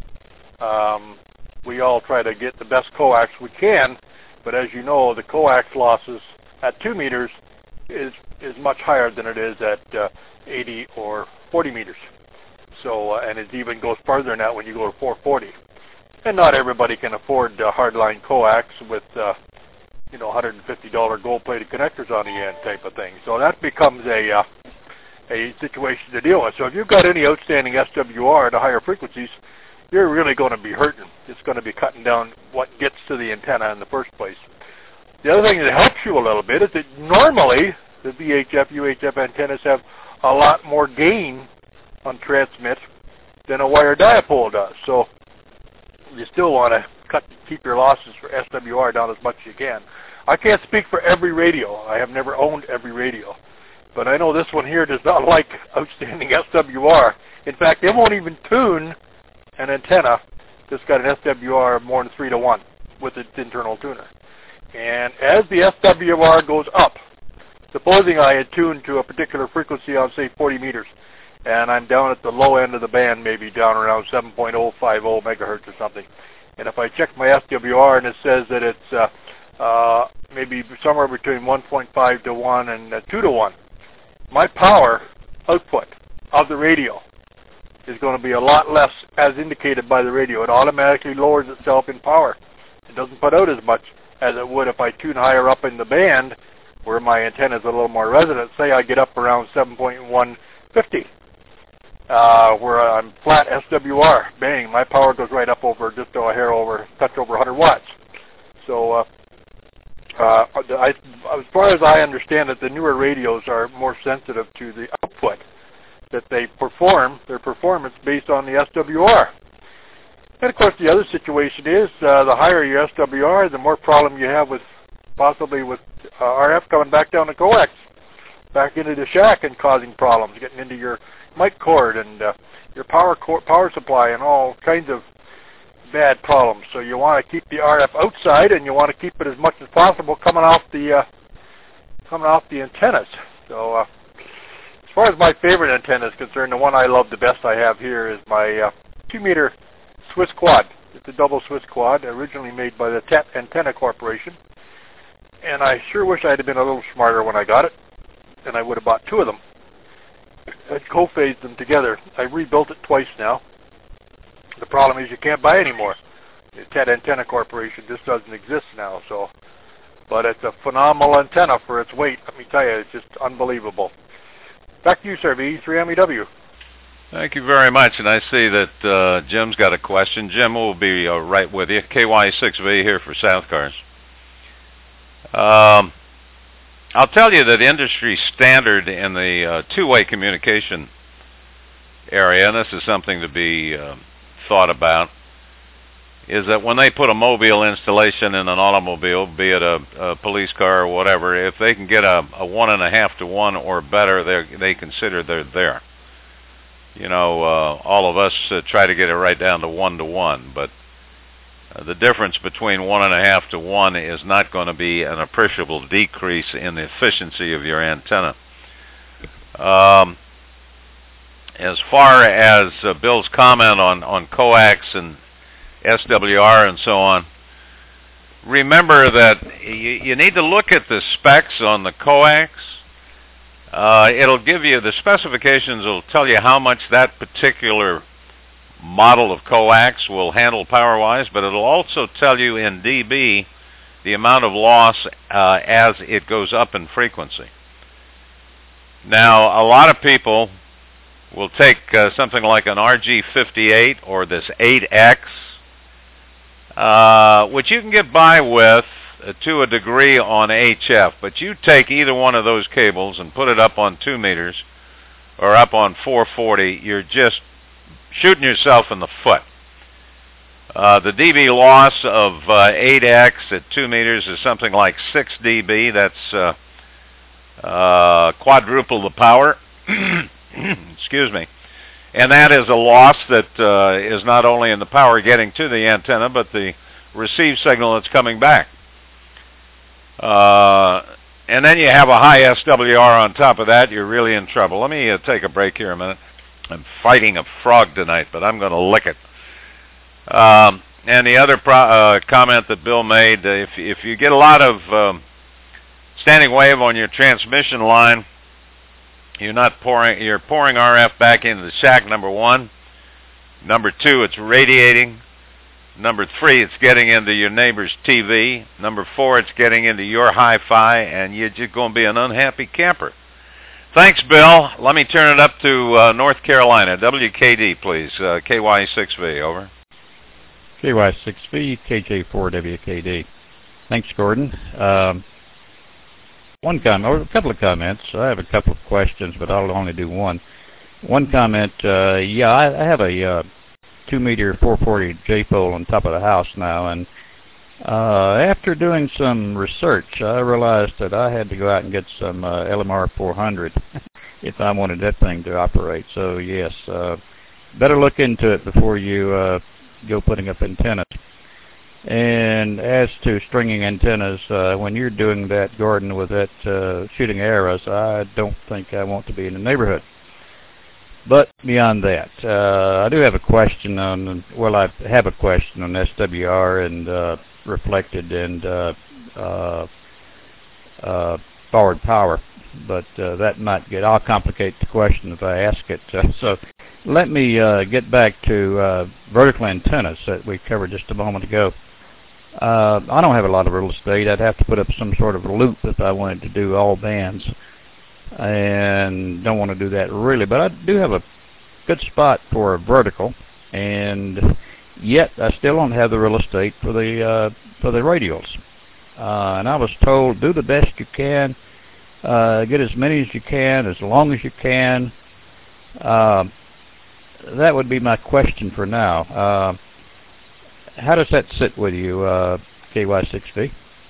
Um, we all try to get the best coax we can, but as you know, the coax losses at two meters is is much higher than it is at uh, eighty or forty meters. So, uh, and it even goes further than that when you go to four forty. And not everybody can afford uh, hardline coax with uh, you know one hundred fifty dollar gold-plated connectors on the end type of thing. So that becomes a uh, a situation to deal with. So if you've got any outstanding S W R at the higher frequencies, you're really going to be hurting. It's going to be cutting down what gets to the antenna in the first place. The other thing that helps you a little bit is that normally the V H F, U H F antennas have a lot more gain on transmit than a wire dipole does. So you still want to cut, keep your losses for S W R down as much as you can. I can't speak for every radio. I have never owned every radio. But I know this one here does not like outstanding S W R. In fact, it won't even tune an antenna that's got an S W R of more than three to one with its internal tuner. And as the S W R goes up, supposing I had tuned to a particular frequency on, say, forty meters, and I'm down at the low end of the band, maybe down around seven point oh five oh megahertz or something, and if I check my S W R and it says that it's uh, uh, maybe somewhere between one point five to one and uh, two to one, my power output of the radio is going to be a lot less as indicated by the radio. It automatically lowers itself in power. It doesn't put out as much as it would if I tune higher up in the band where my antenna is a little more resonant. Say I get up around seven point one fifty uh, where I'm flat S W R. Bang, my power goes right up over just a hair over, touch over one hundred watts. So uh, Uh, I, as far as I understand it, the newer radios are more sensitive to the output that they perform, their performance based on the S W R. And of course, the other situation is uh, the higher your S W R, the more problem you have with possibly with uh, R F coming back down the coax, back into the shack and causing problems, getting into your mic cord and uh, your power core, power supply and all kinds of bad problems. So you want to keep the R F outside, and you want to keep it as much as possible coming off the uh, coming off the antennas. So uh, as far as my favorite antenna is concerned, the one I love the best I have here is my uh, two meter Swiss Quad. It's a double Swiss Quad, originally made by the T E T Antenna Corporation. And I sure wish I had been a little smarter when I got it, and I would have bought two of them. I'd co-phased them together. I rebuilt it twice now. The problem is you can't buy any more. The T E T Antenna Corporation just doesn't exist now. So, but it's a phenomenal antenna for its weight. Let me tell you, it's just unbelievable. Back to you, sir, V three M E W. Thank you very much, and I see that uh, Jim's got a question. Jim will be uh, right with you. K Y six V here for South Cars. Um, I'll tell you that industry standard in the uh, two-way communication area, and this is something to be uh, thought about, is that when they put a mobile installation in an automobile, be it a, a police car or whatever, if they can get a, a one and a half to one or better, they they consider they're there. You know, uh, all of us uh, try to get it right down to one to one, but uh, the difference between one and a half to one is not going to be an appreciable decrease in the efficiency of your antenna. Um, as far as uh, Bill's comment on, on coax and S W R and so on, remember that you, you need to look at the specs on the coax. Uh, it'll give you, the specifications will tell you how much that particular model of coax will handle power-wise, but it'll also tell you in dB the amount of loss uh, as it goes up in frequency. Now, a lot of people will take uh, something like an R G fifty-eight or this eight X, uh, which you can get by with uh, to a degree on H F, but you take either one of those cables and put it up on two meters or up on four forty, you're just shooting yourself in the foot. Uh, the dB loss of uh, eight X at two meters is something like six dB. That's uh, uh, quadruple the power. Excuse me. And that is a loss that uh, is not only in the power getting to the antenna, but the received signal that's coming back. Uh, and then you have a high S W R on top of that, you're really in trouble. Let me uh, take a break here a minute. I'm fighting a frog tonight, but I'm going to lick it. Um, and the other pro uh, comment that Bill made, uh, if, if you get a lot of um, standing wave on your transmission line, you're not pouring, you're pouring R F back into the shack, number one. Number two, it's radiating. Number three, it's getting into your neighbor's T V. Number four, it's getting into your hi-fi, and you're just going to be an unhappy camper. Thanks, Bill. Let me turn it up to uh, North Carolina. W K D, please. Uh, K Y six V, over. K Y six V, K J four W K D. Thanks, Gordon. Um, one comment, or a couple of comments. I have a couple of questions, but I'll only do one. One comment, uh, yeah, I, I have a uh, two meter four forty J-pole on top of the house now, and uh, after doing some research, I realized that I had to go out and get some uh, L M R four hundred if I wanted that thing to operate. So yes, uh, better look into it before you uh, go putting up antennas. And as to stringing antennas, uh, when you're doing that, Gordon, with that uh, shooting arrows, I don't think I want to be in the neighborhood. But beyond that, uh, I do have a question on, well, I have a question on S W R and uh, reflected and uh, uh, uh, forward power, but uh, that might get, I'll complicate the question if I ask it. Uh, so let me uh, get back to uh, vertical antennas that we covered just a moment ago. Uh, I don't have a lot of real estate. I'd have to put up some sort of a loop if I wanted to do all bands, and don't want to do that really, but I do have a good spot for a vertical, and yet I still don't have the real estate for the uh, for the radials. Uh, and I was told, do the best you can, uh, get as many as you can, as long as you can. Uh, that would be my question for now. Uh, how does that sit with you, uh, K Y six V?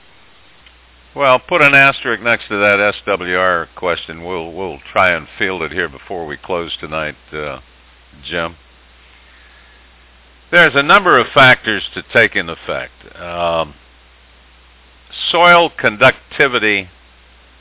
Well, put an asterisk next to that S W R question. We'll we'll try and field it here before we close tonight, uh, Jim. There's a number of factors to take into effect. Um, soil conductivity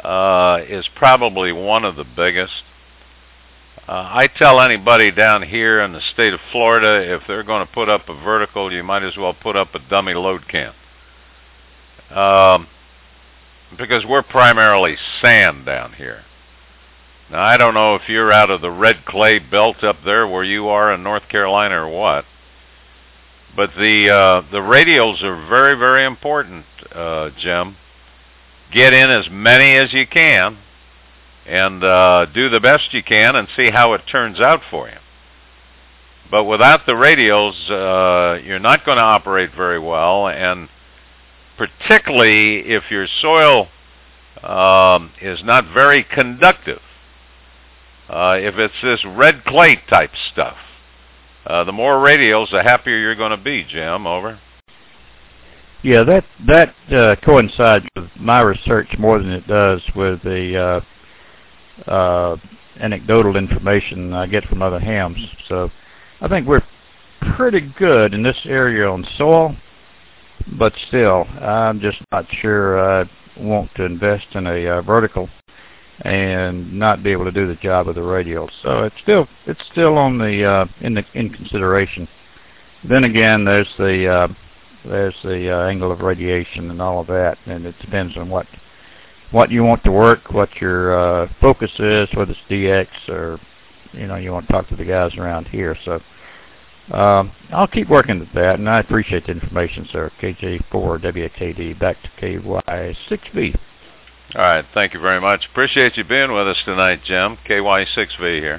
uh, is probably one of the biggest. Uh, I tell anybody down here in the state of Florida, if they're going to put up a vertical, you might as well put up a dummy load can. Um, because we're primarily sand down here. Now, I don't know if you're out of the red clay belt up there where you are in North Carolina or what, but the uh, the radials are very, very important, uh, Jim. Get in as many as you can and uh, do the best you can and see how it turns out for you. But without the radials, uh, you're not going to operate very well, and particularly if your soil um, is not very conductive. Uh, if it's this red clay type stuff, uh, the more radials, the happier you're going to be, Jim. Over. Yeah, that that uh, coincides with my research more than it does with the uh, uh, anecdotal information I get from other hams. So I think we're pretty good in this area on soil, but still, I'm just not sure I want to invest in a uh, vertical and not be able to do the job of the radial. So it's still it's still on the uh, in the in consideration. Then again, there's the uh, there's the uh, angle of radiation and all of that, and it depends on what what you want to work, what your uh, focus is, whether it's D X or you know you want to talk to the guys around here. So um, I'll keep working at that, and I appreciate the information, sir. K J four W K D back to K Y six V. All right, thank you very much. Appreciate you being with us tonight, Jim. K Y six V here.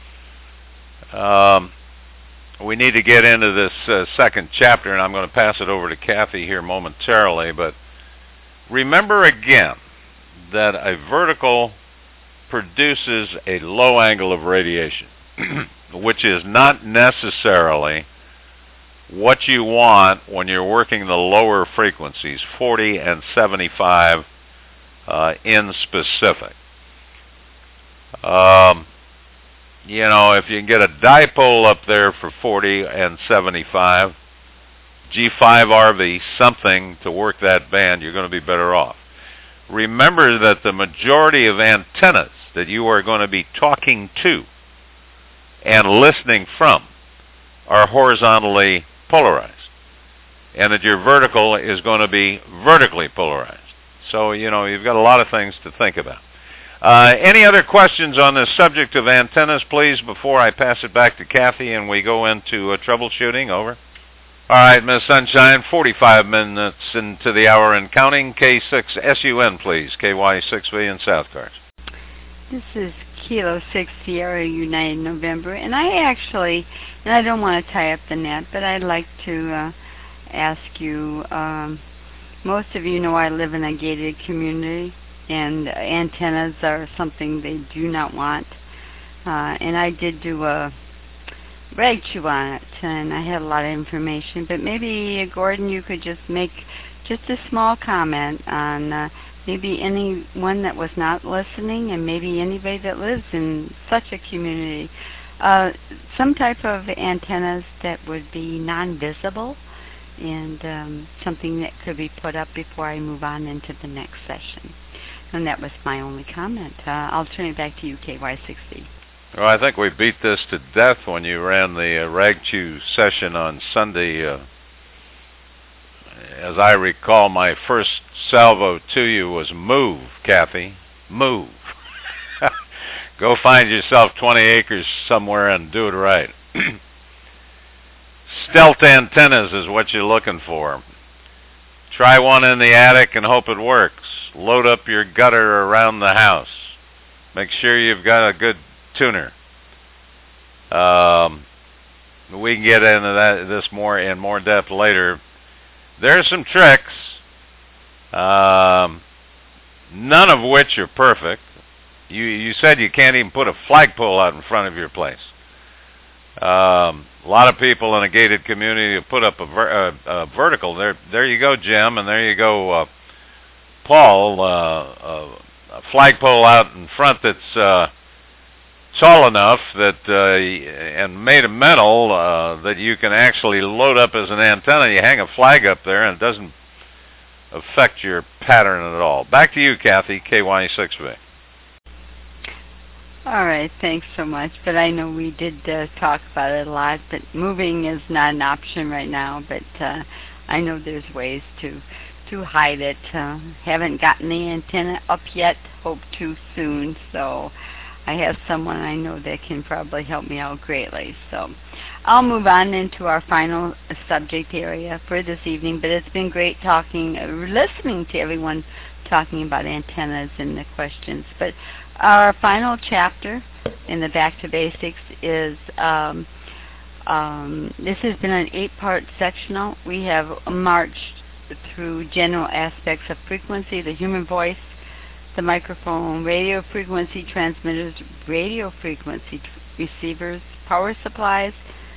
Um, we need to get into this uh, second chapter, and I'm going to pass it over to Kathy here momentarily. But remember again that a vertical produces a low angle of radiation, which is not necessarily what you want when you're working the lower frequencies, forty and seventy-five. Uh, in specific. Um, you know, if you can get a dipole up there for forty and seventy-five, G five R V, something to work that band, you're going to be better off. Remember that the majority of antennas that you are going to be talking to and listening from are horizontally polarized, and that your vertical is going to be vertically polarized. So, you know, you've got a lot of things to think about. Uh, any other questions on this subject of antennas, please, before I pass it back to Kathy and we go into uh, troubleshooting? Over. All right, Miz Sunshine, forty-five minutes into the hour and counting. K six S U N, please. K Y six V in South Cars. This is Kilo six Sierra United November, and I actually, and I don't want to tie up the net, but I'd like to uh, ask you, um, most of you know I live in a gated community, and antennas are something they do not want. Uh, and I did do a reg chew on it, and I had a lot of information. But maybe, uh, Gordon, you could just make just a small comment on uh, maybe anyone that was not listening, and maybe anybody that lives in such a community. Uh, some type of antennas that would be non-visible, and um, something that could be put up before I move on into the next session. And that was my only comment. Uh, I'll turn it back to you, K Y six V. Well, I think we beat this to death when you ran the uh, Rag Chew session on Sunday. Uh, as I recall, my first salvo to you was move, Kathy. Move. Go find yourself twenty acres somewhere and do it right. Stealth antennas is what you're looking for. Try one in the attic and hope it works. Load up your gutter around the house. Make sure you've got a good tuner. Um, we can get into that this more in more depth later. There are some tricks, um, none of which are perfect. You you said you can't even put a flagpole out in front of your place. Um, a lot of people in a gated community put up a, ver a, a vertical. There, there you go, Jim, and there you go, uh, Paul. Uh, uh, a flagpole out in front that's uh, tall enough that uh, and made of metal uh, that you can actually load up as an antenna. You hang a flag up there, and it doesn't affect your pattern at all. Back to you, Kathy, K Y six B. All right, thanks so much. But I know we did uh, talk about it a lot, but moving is not an option right now. But uh, I know there's ways to to hide it. Uh, haven't gotten the antenna up yet. Hope to soon. So I have someone I know that can probably help me out greatly. So I'll move on into our final subject area for this evening. But it's been great talking, uh, listening to everyone talking about antennas and the questions. But our final chapter in the Back to Basics is, um, um, this has been an eight-part sectional. We have marched through general aspects of frequency, the human voice, the microphone, radio frequency transmitters, radio frequency receivers, power supplies,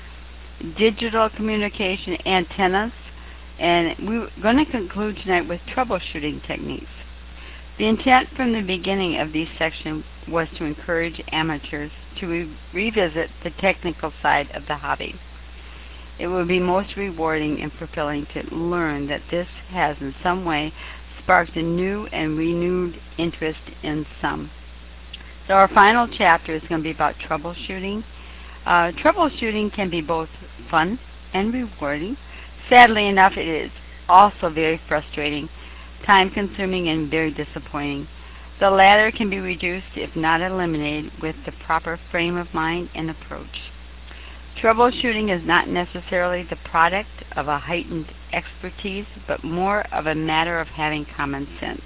digital communication antennas, and we're going to conclude tonight with troubleshooting techniques. The intent from the beginning of these sections was to encourage amateurs to re- revisit the technical side of the hobby. It will be most rewarding and fulfilling to learn that this has in some way sparked a new and renewed interest in some. So our final chapter is going to be about troubleshooting. Uh, troubleshooting can be both fun and rewarding. Sadly enough, it is also very frustrating, time-consuming, and very disappointing. The latter can be reduced, if not eliminated, with the proper frame of mind and approach. Troubleshooting is not necessarily the product of a heightened expertise, but more of a matter of having common sense.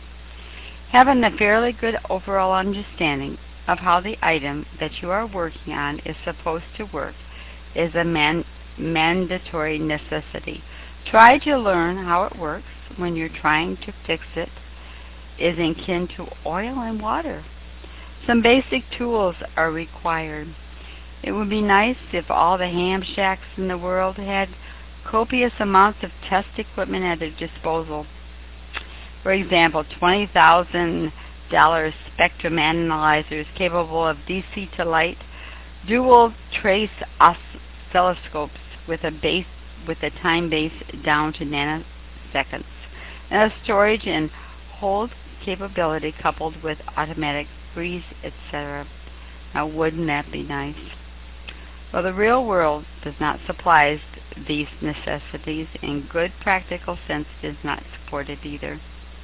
Having a fairly good overall understanding of how the item that you are working on is supposed to work is a man- mandatory necessity. Try to learn how it works when you're trying to fix it is akin to oil and water. Some basic tools are required. It would be nice if all the ham shacks in the world had copious amounts of test equipment at their disposal. For example, twenty thousand dollars spectrum analyzers capable of D C to light, dual trace oscilloscopes with a base with a time base down to nanoseconds, and a storage and hold capability coupled with automatic freeze, et cetera. Now, wouldn't that be nice? Well, the real world does not supply these necessities, and good practical sense does not support it either.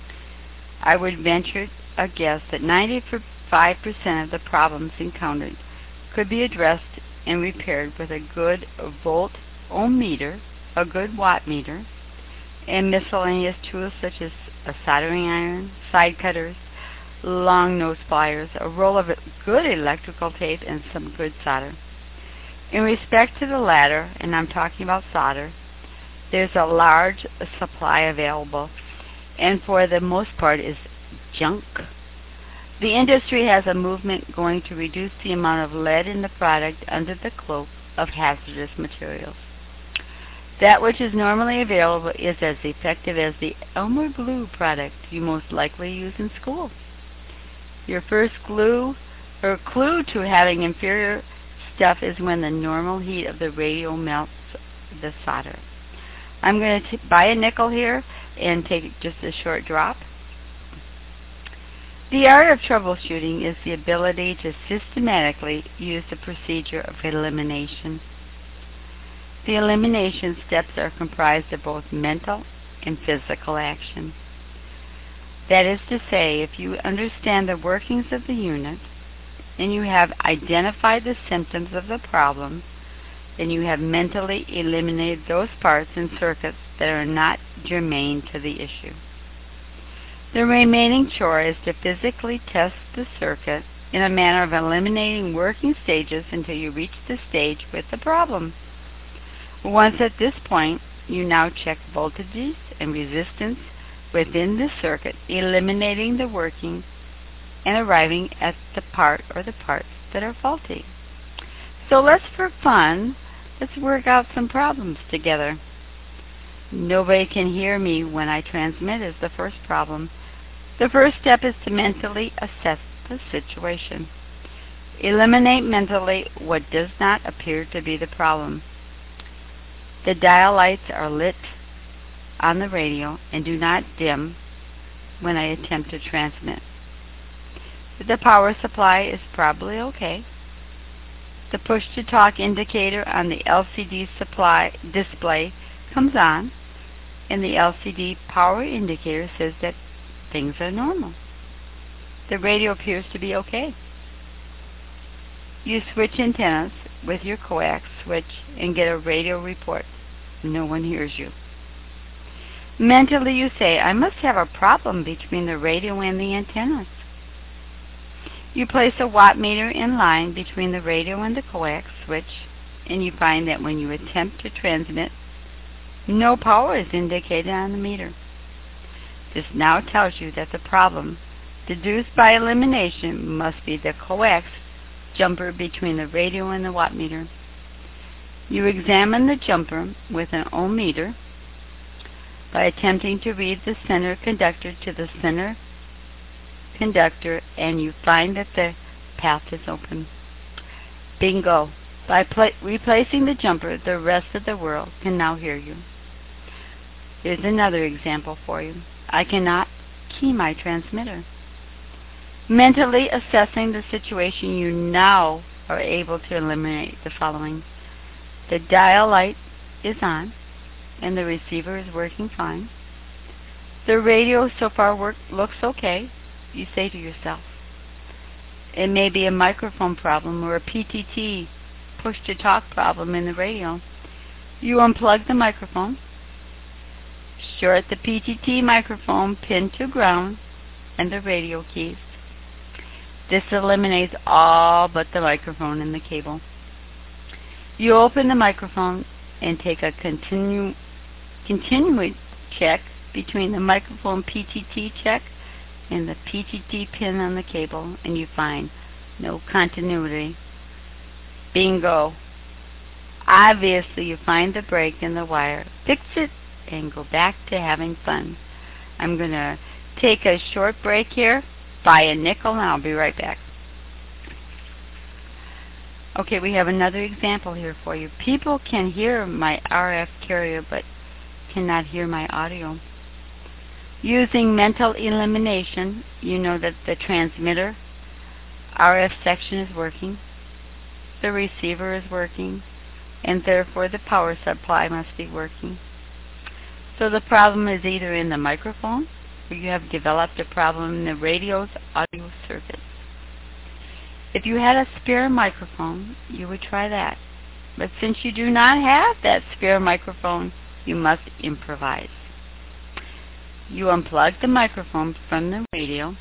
I would venture a guess that ninety-five percent of the problems encountered could be addressed and repaired with a good volt ohm meter, a good watt meter, and miscellaneous tools such as a soldering iron, side cutters, long nose pliers, a roll of good electrical tape, and some good solder. In respect to the latter, and I'm talking about solder, there's a large supply available, and for the most part is junk. The industry has a movement going to reduce the amount of lead in the product under the cloak of hazardous materials. That which is normally available is as effective as the Elmer glue product you most likely use in school. Your first glue or clue to having inferior stuff is when the normal heat of the radio melts the solder. I'm going to buy a nickel here and take just a short drop. The art of troubleshooting is the ability to systematically use the procedure of elimination. The elimination steps are comprised of both mental and physical action. That is to say, if you understand the workings of the unit and you have identified the symptoms of the problem, then you have mentally eliminated those parts and circuits that are not germane to the issue. The remaining chore is to physically test the circuit in a manner of eliminating working stages until you reach the stage with the problem. Once at this point, you now check voltages and resistance within the circuit, eliminating the working and arriving at the part or the parts that are faulty. So let's, for fun, let's work out some problems together. Nobody can hear me when I transmit is the first problem. The first step is to mentally assess the situation. Eliminate mentally what does not appear to be the problem. The dial lights are lit. on the radio and do not dim when I attempt to transmit. The power supply is probably okay. The push-to-talk indicator on the L C D supply display comes on, and the L C D power indicator says that things are normal. The radio appears to be okay. You switch antennas with your coax switch and get a radio report. No one hears you. Mentally you say, I must have a problem between the radio and the antennas. You place a watt meter in line between the radio and the coax switch, and you find that when you attempt to transmit, no power is indicated on the meter. This now tells you that the problem, deduced by elimination, must be the coax jumper between the radio and the watt meter. You examine the jumper with an ohm meter by attempting to read the center conductor to the center conductor, and you find that the path is open. Bingo! By pla- replacing the jumper, the rest of the world can now hear you. Here's another example for you. I cannot key my transmitter. Mentally assessing the situation, you now are able to eliminate the following. The dial light is on, and the receiver is working fine. The radio so far work, looks okay, you say to yourself. It may be a microphone problem or a P T T, push-to-talk problem in the radio. You unplug the microphone, short the P T T microphone pin to ground, and the radio keys. This eliminates all but the microphone and the cable. You open the microphone and take a continu- continuing check between the microphone P T T check and the P T T pin on the cable, and you find no continuity. Bingo! Obviously, you find the break in the wire, fix it, and go back to having fun. I'm going to take a short break here, buy a nickel, and I'll be right back. Okay, we have another example here for you. People can hear my R F carrier, but cannot hear my audio. Using mental elimination, you know that the transmitter R F section is working, the receiver is working, and therefore the power supply must be working. So the problem is either in the microphone, or you have developed a problem in the radio's audio circuit. If you had a spare microphone, you would try that. But since you do not have that spare microphone, you must improvise. You unplug the microphone from the radio,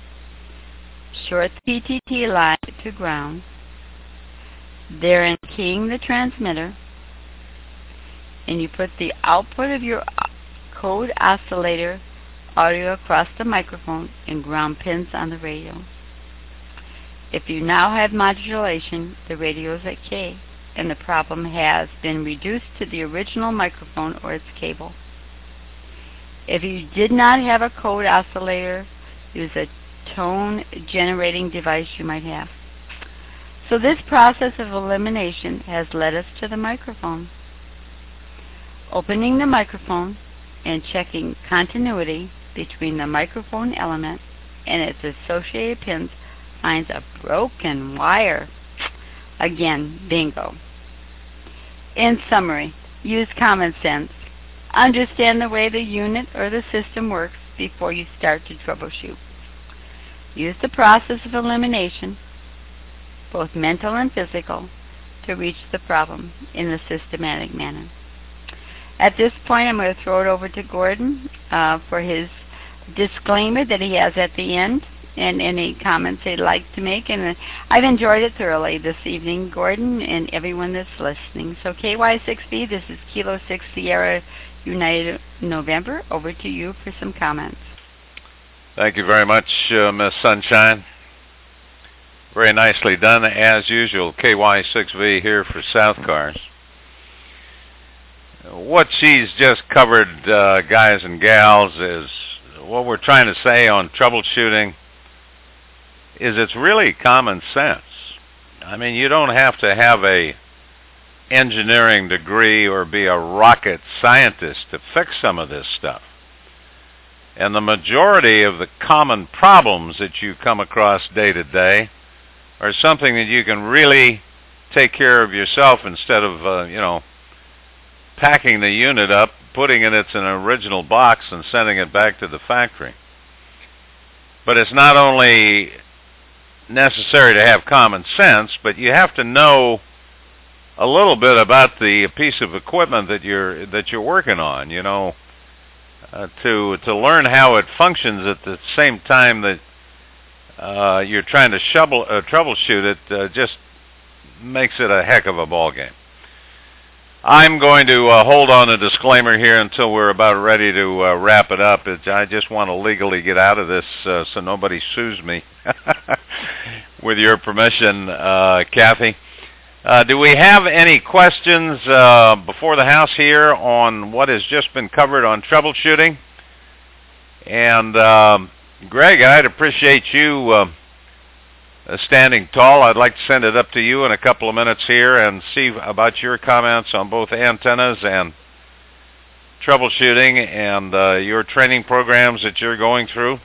short the P T T line to ground, therein keying the transmitter, and you put the output of your code oscillator audio across the microphone and ground pins on the radio. If you now have modulation, the radio is at K, and the problem has been reduced to the original microphone or its cable. If you did not have a code oscillator, use a tone generating device you might have. So this process of elimination has led us to the microphone. Opening the microphone and checking continuity between the microphone element and its associated pins finds a broken wire. Again, bingo. In summary, use common sense. Understand the way the unit or the system works before you start to troubleshoot. Use the process of elimination, both mental and physical, to reach the problem in a systematic manner. At this point, I'm going to throw it over to Gordon uh, for his disclaimer that he has at the end and any comments he'd like to make. And uh, I've enjoyed it thoroughly this evening, Gordon, and everyone that's listening. So K Y six B, this is Kilo six Sierra United November. Over to you for some comments. Thank you very much, uh, Miss Sunshine. Very nicely done, as usual. K Y six V here for South Cars. What she's just covered, uh, guys and gals, is what we're trying to say on troubleshooting is it's really common sense. I mean, you don't have to have a engineering degree or be a rocket scientist to fix some of this stuff. And the majority of the common problems that you come across day to day are something that you can really take care of yourself instead of, uh, you know, packing the unit up, putting it in its an original box and sending it back to the factory. But it's not only necessary to have common sense, but you have to know a little bit about the piece of equipment that you're that you're working on, you know, uh, to to learn how it functions at the same time that uh, you're trying to shovel, uh, troubleshoot it, uh, just makes it a heck of a ball game. I'm going to uh, hold on a disclaimer here until we're about ready to uh, wrap it up. It's, I just want to legally get out of this uh, so nobody sues me. With your permission, uh, Kathy. Uh, do we have any questions uh, before the house here on what has just been covered on troubleshooting? And um, Greg, I'd appreciate you uh, standing tall. I'd like to send it up to you in a couple of minutes here and see about your comments on both antennas and troubleshooting and uh, your training programs that you're going through,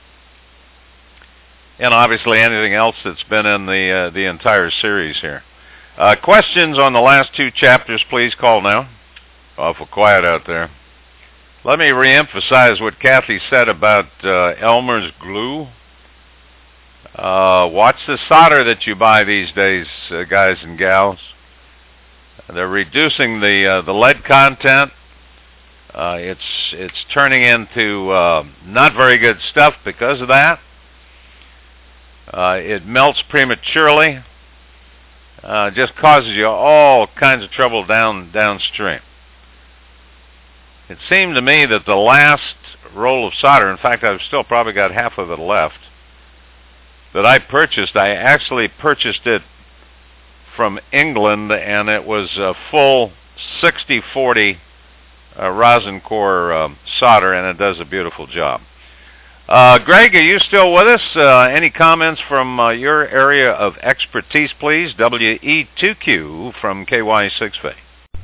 and obviously anything else that's been in the uh, the entire series here. Uh, questions on the last two chapters, please call now. Awful quiet out there. Let me reemphasize what Kathy said about uh, Elmer's glue. Uh, watch the solder that you buy these days, uh, guys and gals. They're reducing the uh, the lead content. Uh, it's it's turning into uh, not very good stuff because of that. Uh, it melts prematurely. Uh, just causes you all kinds of trouble down downstream. It seemed to me that the last roll of solder, in fact, I've still probably got half of it left, that I purchased, I actually purchased it from England, and it was a full sixty forty uh, rosin core uh, solder, and it does a beautiful job. Uh, Greg, are you still with us? Uh, any comments from uh, your area of expertise, please? W E two Q from K Y six V.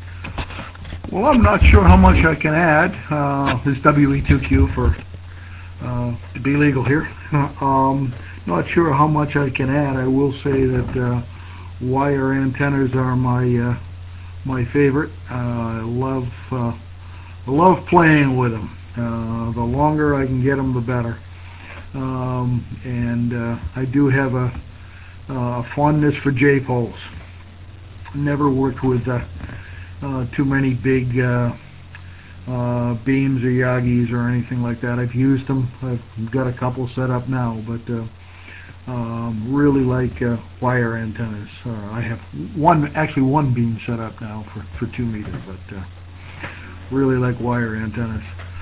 Well, I'm not sure how much I can add. Uh, this W E two Q for uh, to be legal here. um, not sure how much I can add. I will say that uh, wire antennas are my uh, my favorite. Uh, I love uh, I love playing with them. Uh, the longer I can get them, the better. Um, and uh, I do have a, a fondness for J-poles. Never worked with uh, uh, too many big uh, uh, beams or Yagis or anything like that. I've used them. I've got a couple set up now, but uh, um, really like uh, wire antennas. Uh, I have one, actually one beam set up now for, for two meters, but uh, really like wire antennas.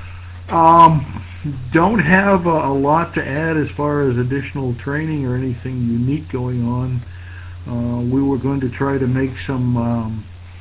Um, don't have a, a lot to add as far as additional training or anything unique going on. Uh, we were going to try to make some um,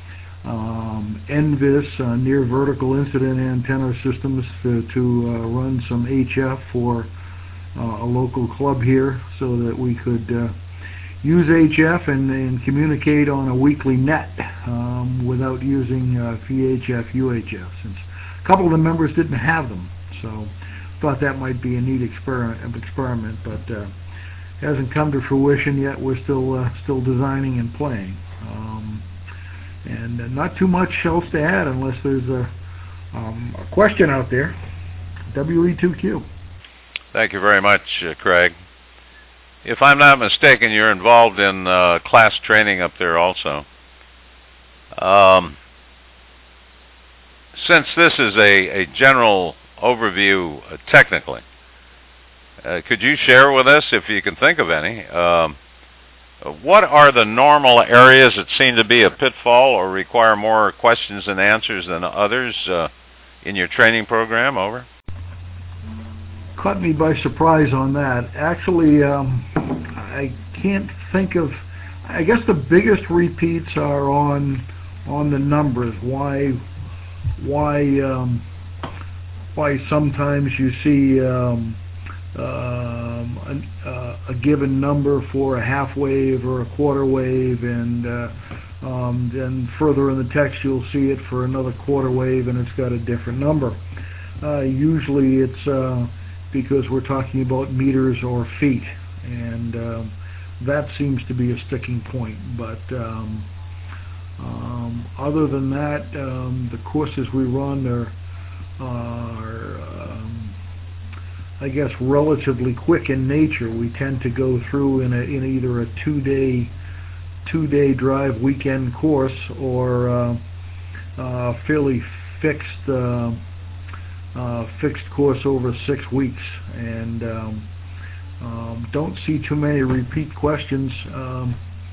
um, N V I S, uh, near vertical incident antenna systems, to, to uh, run some H F for uh, a local club here, so that we could uh, use H F and, and communicate on a weekly net um, without using uh, V H F, U H F, since a couple of the members didn't have them. So thought that might be a neat experiment, experiment but uh, hasn't come to fruition yet. We're still uh, still designing and playing. Um, and uh, not too much else to add unless there's a, um, a question out there. W E two Q. Thank you very much, uh, Craig. If I'm not mistaken, you're involved in uh, class training up there also. Um, since this is a, a general overview uh, technically, uh, could you share with us, if you can think of any, um, what are the normal areas that seem to be a pitfall or require more questions and answers than others uh, in your training program? Over. Caught me by surprise on that. Actually, um, I can't think of. I guess the biggest repeats are on on the numbers. Why, why, um, why sometimes you see um, um, a, uh, a given number for a half wave or a quarter wave, and uh, Um, then further in the text, you'll see it for another quarter wave, and it's got a different number. Uh, usually it's uh, because we're talking about meters or feet, and um, that seems to be a sticking point. But um, um, other than that, um, the courses we run are, are um, I guess, relatively quick in nature. We tend to go through in, a, in either a two-day two-day drive weekend course or uh, uh, fairly fixed uh, uh, fixed course over six weeks, and um, um, don't see too many repeat questions. Um,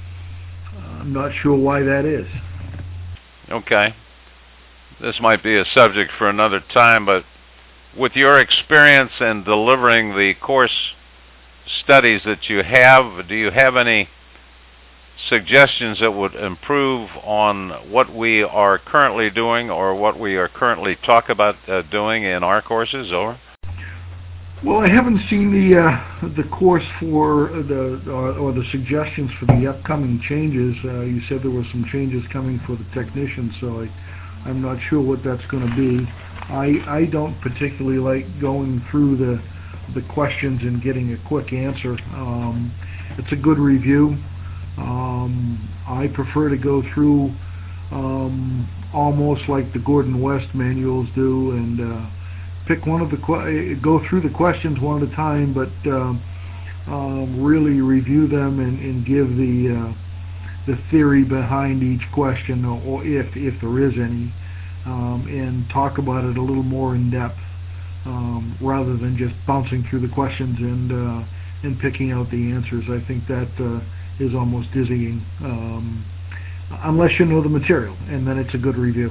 I'm not sure why that is. Okay. This might be a subject for another time, but with your experience in delivering the course studies that you have, do you have any suggestions that would improve on what we are currently doing or what we are currently talk about uh, doing in our courses? Over. Well, I haven't seen the uh, the course for the or, or the suggestions for the upcoming changes. Uh, you said there were some changes coming for the technicians, so I, I'm not sure what that's going to be. I I don't particularly like going through the the questions and getting a quick answer. Um, it's a good review. Um, I prefer to go through um, almost like the Gordon West manuals do, and uh, pick one of the que- go through the questions one at a time, but uh, um, really review them and, and give the uh, the theory behind each question, or if if there is any, um, and talk about it a little more in depth, um, rather than just bouncing through the questions and uh, and picking out the answers. I think that uh, is almost dizzying, um, unless you know the material, and then it's a good review.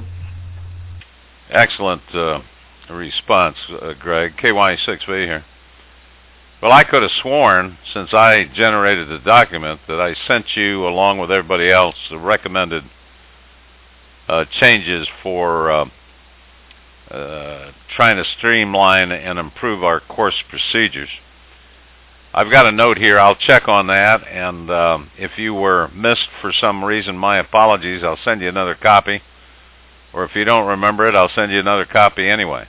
Excellent uh, response, uh, Greg. K Y six V here. Well, I could have sworn, since I generated the document, that I sent you, along with everybody else, the recommended uh, changes for uh, uh, trying to streamline and improve our course procedures. I've got a note here. I'll check on that, and um, if you were missed for some reason, my apologies. I'll send you another copy, or if you don't remember it, I'll send you another copy anyway.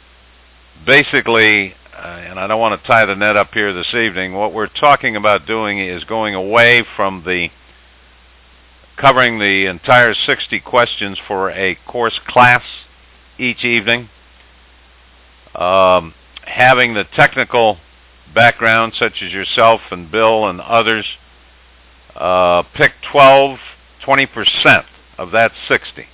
Basically, uh, and I don't want to tie the net up here this evening, what we're talking about doing is going away from the covering the entire sixty questions for a course class each evening, um, having the technical background, such as yourself and Bill and others, uh, pick twelve, twenty percent of that sixty.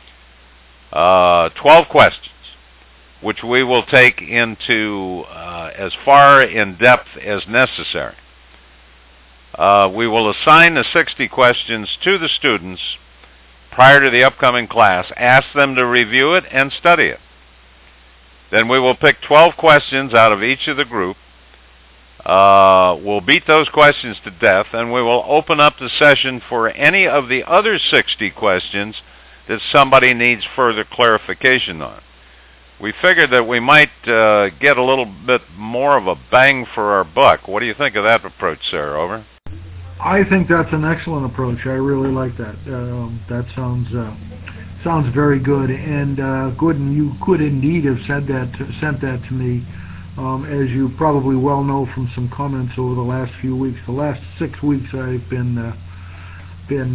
Uh, twelve questions, which we will take into uh, as far in depth as necessary. Uh, we will assign the sixty questions to the students prior to the upcoming class, ask them to review it and study it. Then we will pick twelve questions out of each of the group. Uh, we'll beat those questions to death, and we will open up the session for any of the other sixty questions that somebody needs further clarification on. We figured that we might uh, get a little bit more of a bang for our buck. What do you think of that approach, sir? Over. I think that's an excellent approach. I really like that. Um, that sounds uh, sounds very good. And uh, Gordon, you could indeed have said that, to, sent that to me. Um, as you probably well know from some comments over the last few weeks, the last six weeks I've been uh, been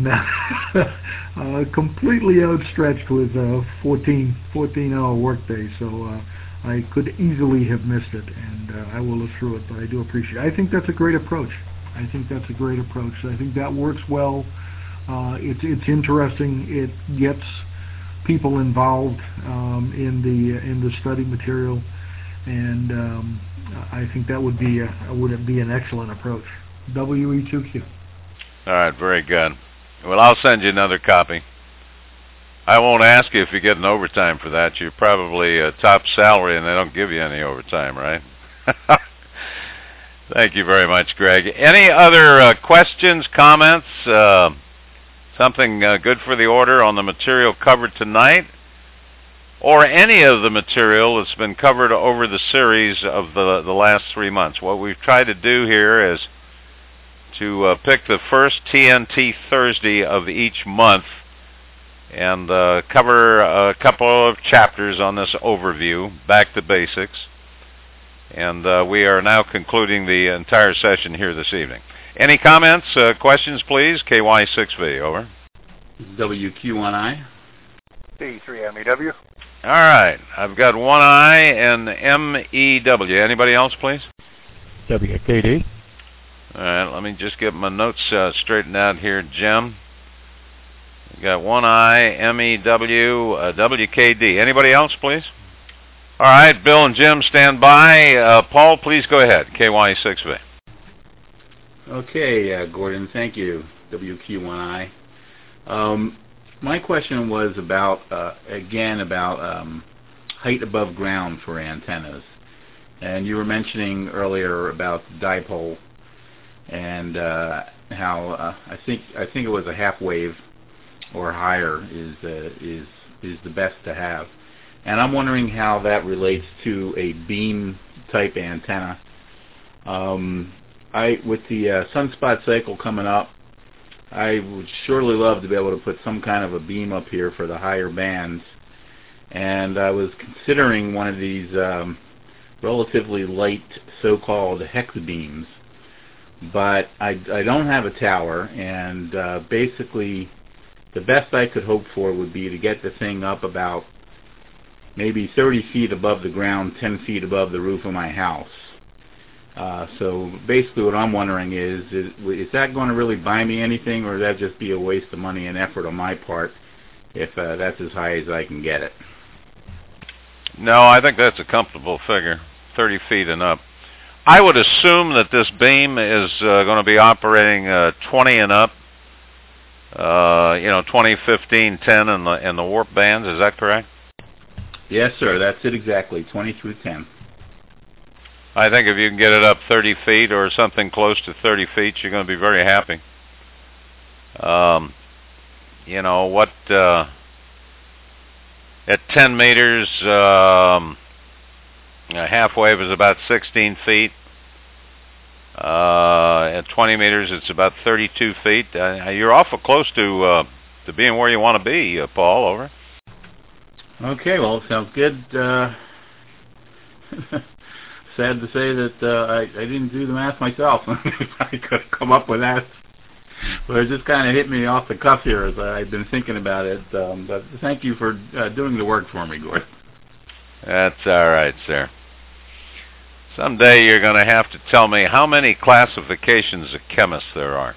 uh, completely outstretched with a fourteen hour workday, so uh, I could easily have missed it, and uh, I will look through it, but I do appreciate it. I think that's a great approach. I think that's a great approach. I think that works well. Uh, it's it's interesting. It gets people involved um, in the in the study material. And um, I think that would be a, would be an excellent approach. W E two Q. All right, very good. Well, I'll send you another copy. I won't ask you if you get an overtime for that. You're probably a top salary, and they don't give you any overtime, right? Thank you very much, Greg. Any other uh, questions, comments, uh, something uh, good for the order on the material covered tonight? Or any of the material that's been covered over the series of the the last three months. What we've tried to do here is to uh, pick the first T N T Thursday of each month and uh, cover a couple of chapters on this overview, Back to Basics. And uh, we are now concluding the entire session here this evening. Any comments, uh, questions, please? K Y six V, over. W Q one I. D three M E W. All right. I've got one I and M E W. Anybody else, please? W K D. All right. Let me just get my notes uh, straightened out here, Jim. We've got one I, M E W, uh, W K D. Anybody else, please? All right. Bill and Jim, stand by. Uh, Paul, please go ahead. K Y six V. Okay, uh, Gordon, thank you. W Q one I. Um, my question was about, uh, again, about um, height above ground for antennas. And you were mentioning earlier about dipole and uh, how uh, I think I think it was a half wave or higher is uh, is is the best to have. And I'm wondering how that relates to a beam type antenna. Um, I with the uh, sunspot cycle coming up, I would surely love to be able to put some kind of a beam up here for the higher bands. And I was considering one of these um, relatively light so-called hex beams, but I, I don't have a tower, and uh, basically the best I could hope for would be to get the thing up about maybe thirty feet above the ground, ten feet above the roof of my house. Uh, so basically what I'm wondering is, is, is that going to really buy me anything, or would that just be a waste of money and effort on my part if uh, that's as high as I can get it? No, I think that's a comfortable figure, thirty feet and up. I would assume that this beam is uh, going to be operating uh, twenty and up, uh, you know, twenty, fifteen, ten in the, in the warp bands. Is that correct? Yes, sir. That's it exactly, twenty through ten. I think if you can get it up thirty feet or something close to thirty feet, you're going to be very happy. Um, you know, what, uh, at ten meters, um, a half wave is about sixteen feet. Uh, at twenty meters, it's about thirty-two feet. Uh, you're awful close to, uh, to being where you want to be, uh, Paul, over. Okay, well, sounds good. Uh, sad to say that uh, I, I didn't do the math myself. I could have come up with that. But it just kind of hit me off the cuff here as I've been thinking about it. Um, but thank you for uh, doing the work for me, Gordon. That's all right, sir. Someday you're going to have to tell me how many classifications of chemists there are.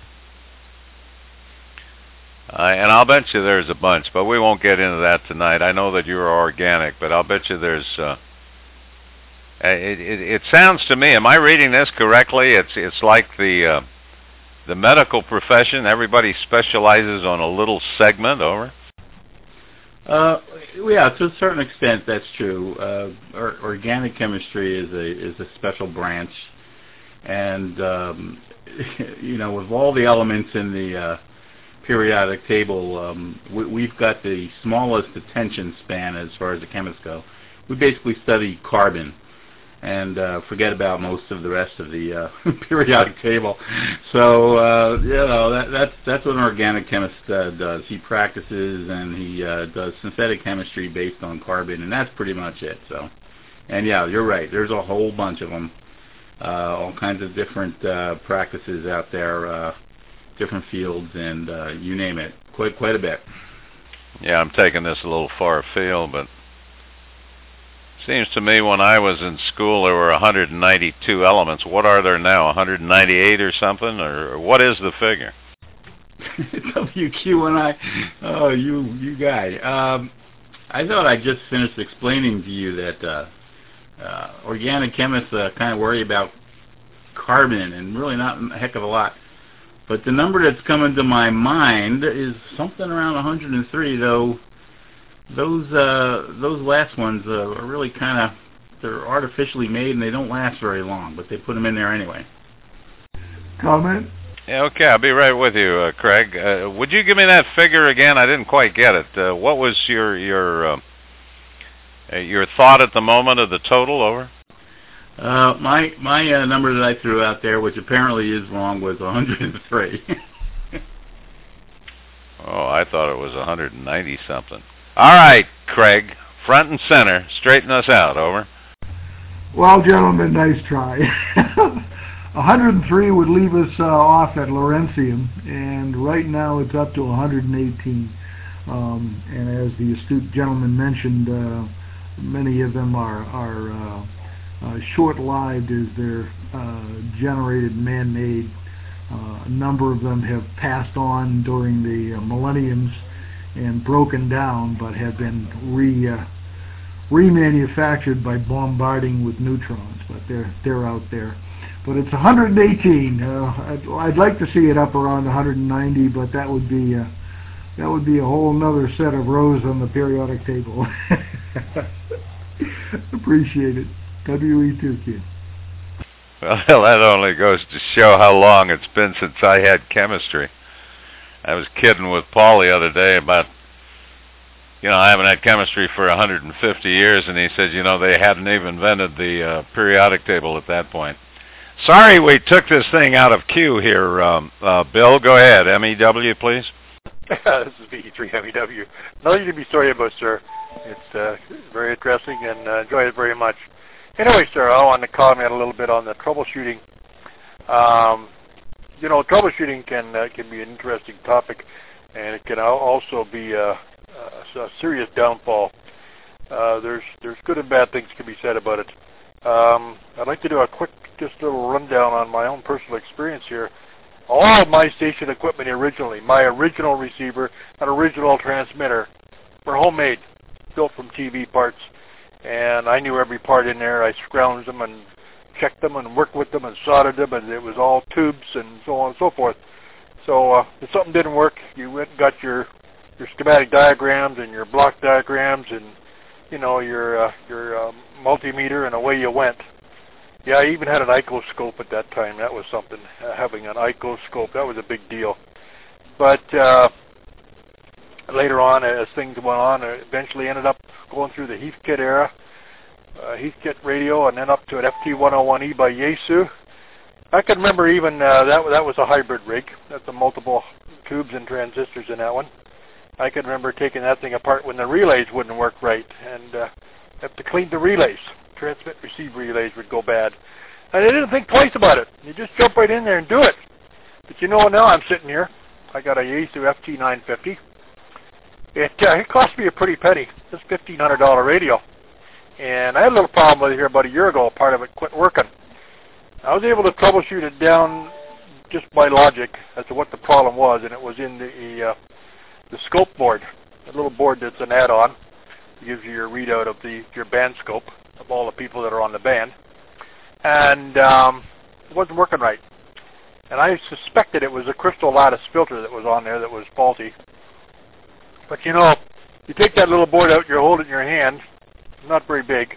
Uh, and I'll bet you there's a bunch, but we won't get into that tonight. I know that you're organic, but I'll bet you there's... Uh, it, it, it sounds to me, am I reading this correctly? It's it's like the uh, the medical profession. Everybody specializes on a little segment, over? Uh, yeah, to a certain extent, that's true. Uh, or, organic chemistry is a is a special branch, and um, you know, with all the elements in the uh, periodic table, um, we, we've got the smallest attention span as far as the chemists go. We basically study carbon and uh, forget about most of the rest of the uh, periodic table. So uh, you know, that, that's that's what an organic chemist uh, does. He practices and he uh, does synthetic chemistry based on carbon, and that's pretty much it. So, and yeah, you're right. There's a whole bunch of them, uh, all kinds of different uh, practices out there, uh, different fields, and uh, you name it, quite quite a bit. Yeah, I'm taking this a little far afield, but seems to me when I was in school there were one hundred ninety-two elements. What are there now, one hundred ninety-eight or something? Or what is the figure? W Q and I, oh, you you guy. Um, I thought I just finished explaining to you that uh, uh, organic chemists uh, kind of worry about carbon and really not a heck of a lot. But the number that's coming to my mind is something around one hundred three, though. Those uh, those last ones uh, are really kind of, they're artificially made and they don't last very long, but they put them in there anyway. Comment? Yeah, okay, I'll be right with you, uh, Craig. Uh, would you give me that figure again? I didn't quite get it. Uh, what was your your uh, your thought at the moment of the total, over? Uh, my my uh, number that I threw out there, which apparently is wrong, was one hundred three. Oh, I thought it was one hundred ninety something. All right, Craig, front and center, straighten us out. Over. Well, gentlemen, nice try. one hundred three would leave us uh, off at Laurentium, and right now it's up to one hundred eighteen. Um, and as the astute gentleman mentioned, uh, many of them are are uh, uh, short-lived as they're uh, generated man-made. Uh, a number of them have passed on during the uh, millenniums and broken down, but have been re uh, remanufactured by bombarding with neutrons. But they're they're out there. But it's one hundred eighteen. Uh, I'd, I'd like to see it up around one hundred ninety, but that would be uh, that would be a whole nother set of rows on the periodic table. Appreciate it. W E two kid. Well, that only goes to show how long it's been since I had chemistry. I was kidding with Paul the other day about, you know, I haven't had chemistry for one hundred fifty years, and he said, you know, they hadn't even invented the uh, periodic table at that point. Sorry we took this thing out of queue here, um, uh, Bill. Go ahead. M E W, please. This is V E three M E W. Nothing to be sorry about, sir. It's uh, very interesting and uh, enjoy it very much. Anyway, sir, I want to comment a little bit on the troubleshooting. Um, you know, troubleshooting can uh, can be an interesting topic, and it can also be a, a, a serious downfall. Uh, there's there's good and bad things can be said about it. Um, I'd like to do a quick, just little rundown on my own personal experience here. All of my station equipment originally, my original receiver and original transmitter, were homemade, built from T V parts. And I knew every part in there. I scrounged them and checked them and worked with them and soldered them, and it was all tubes and so on and so forth. So uh, if something didn't work, you went and got your your schematic diagrams and your block diagrams and you know your uh, your uh, multimeter, and away you went. Yeah, I even had an icoscope at that time. That was something. Uh, having an icoscope, that was a big deal. But uh, later on, as things went on, I eventually ended up going through the Heathkit era, uh, Heathkit radio, and then up to an F T one oh one E by Yaesu. I can remember even uh, that that was a hybrid rig. That's a multiple tubes and transistors in that one. I can remember taking that thing apart when the relays wouldn't work right, and uh, have to clean the relays. Transmit receive relays would go bad. And I didn't think twice about it. You just jump right in there and do it. But you know, now I'm sitting here. I got a Yaesu F T nine fifty. It, uh, it cost me a pretty penny. It's a fifteen hundred dollar radio. And I had a little problem with it here about a year ago. Part of it quit working. I was able to troubleshoot it down just by logic as to what the problem was, and it was in the uh, the scope board, a little board that's an add-on. It gives you your readout of the your band scope of all the people that are on the band. And um, it wasn't working right. And I suspected it was a crystal lattice filter that was on there that was faulty. But you know, you take that little board out, you hold it in your hand, not very big,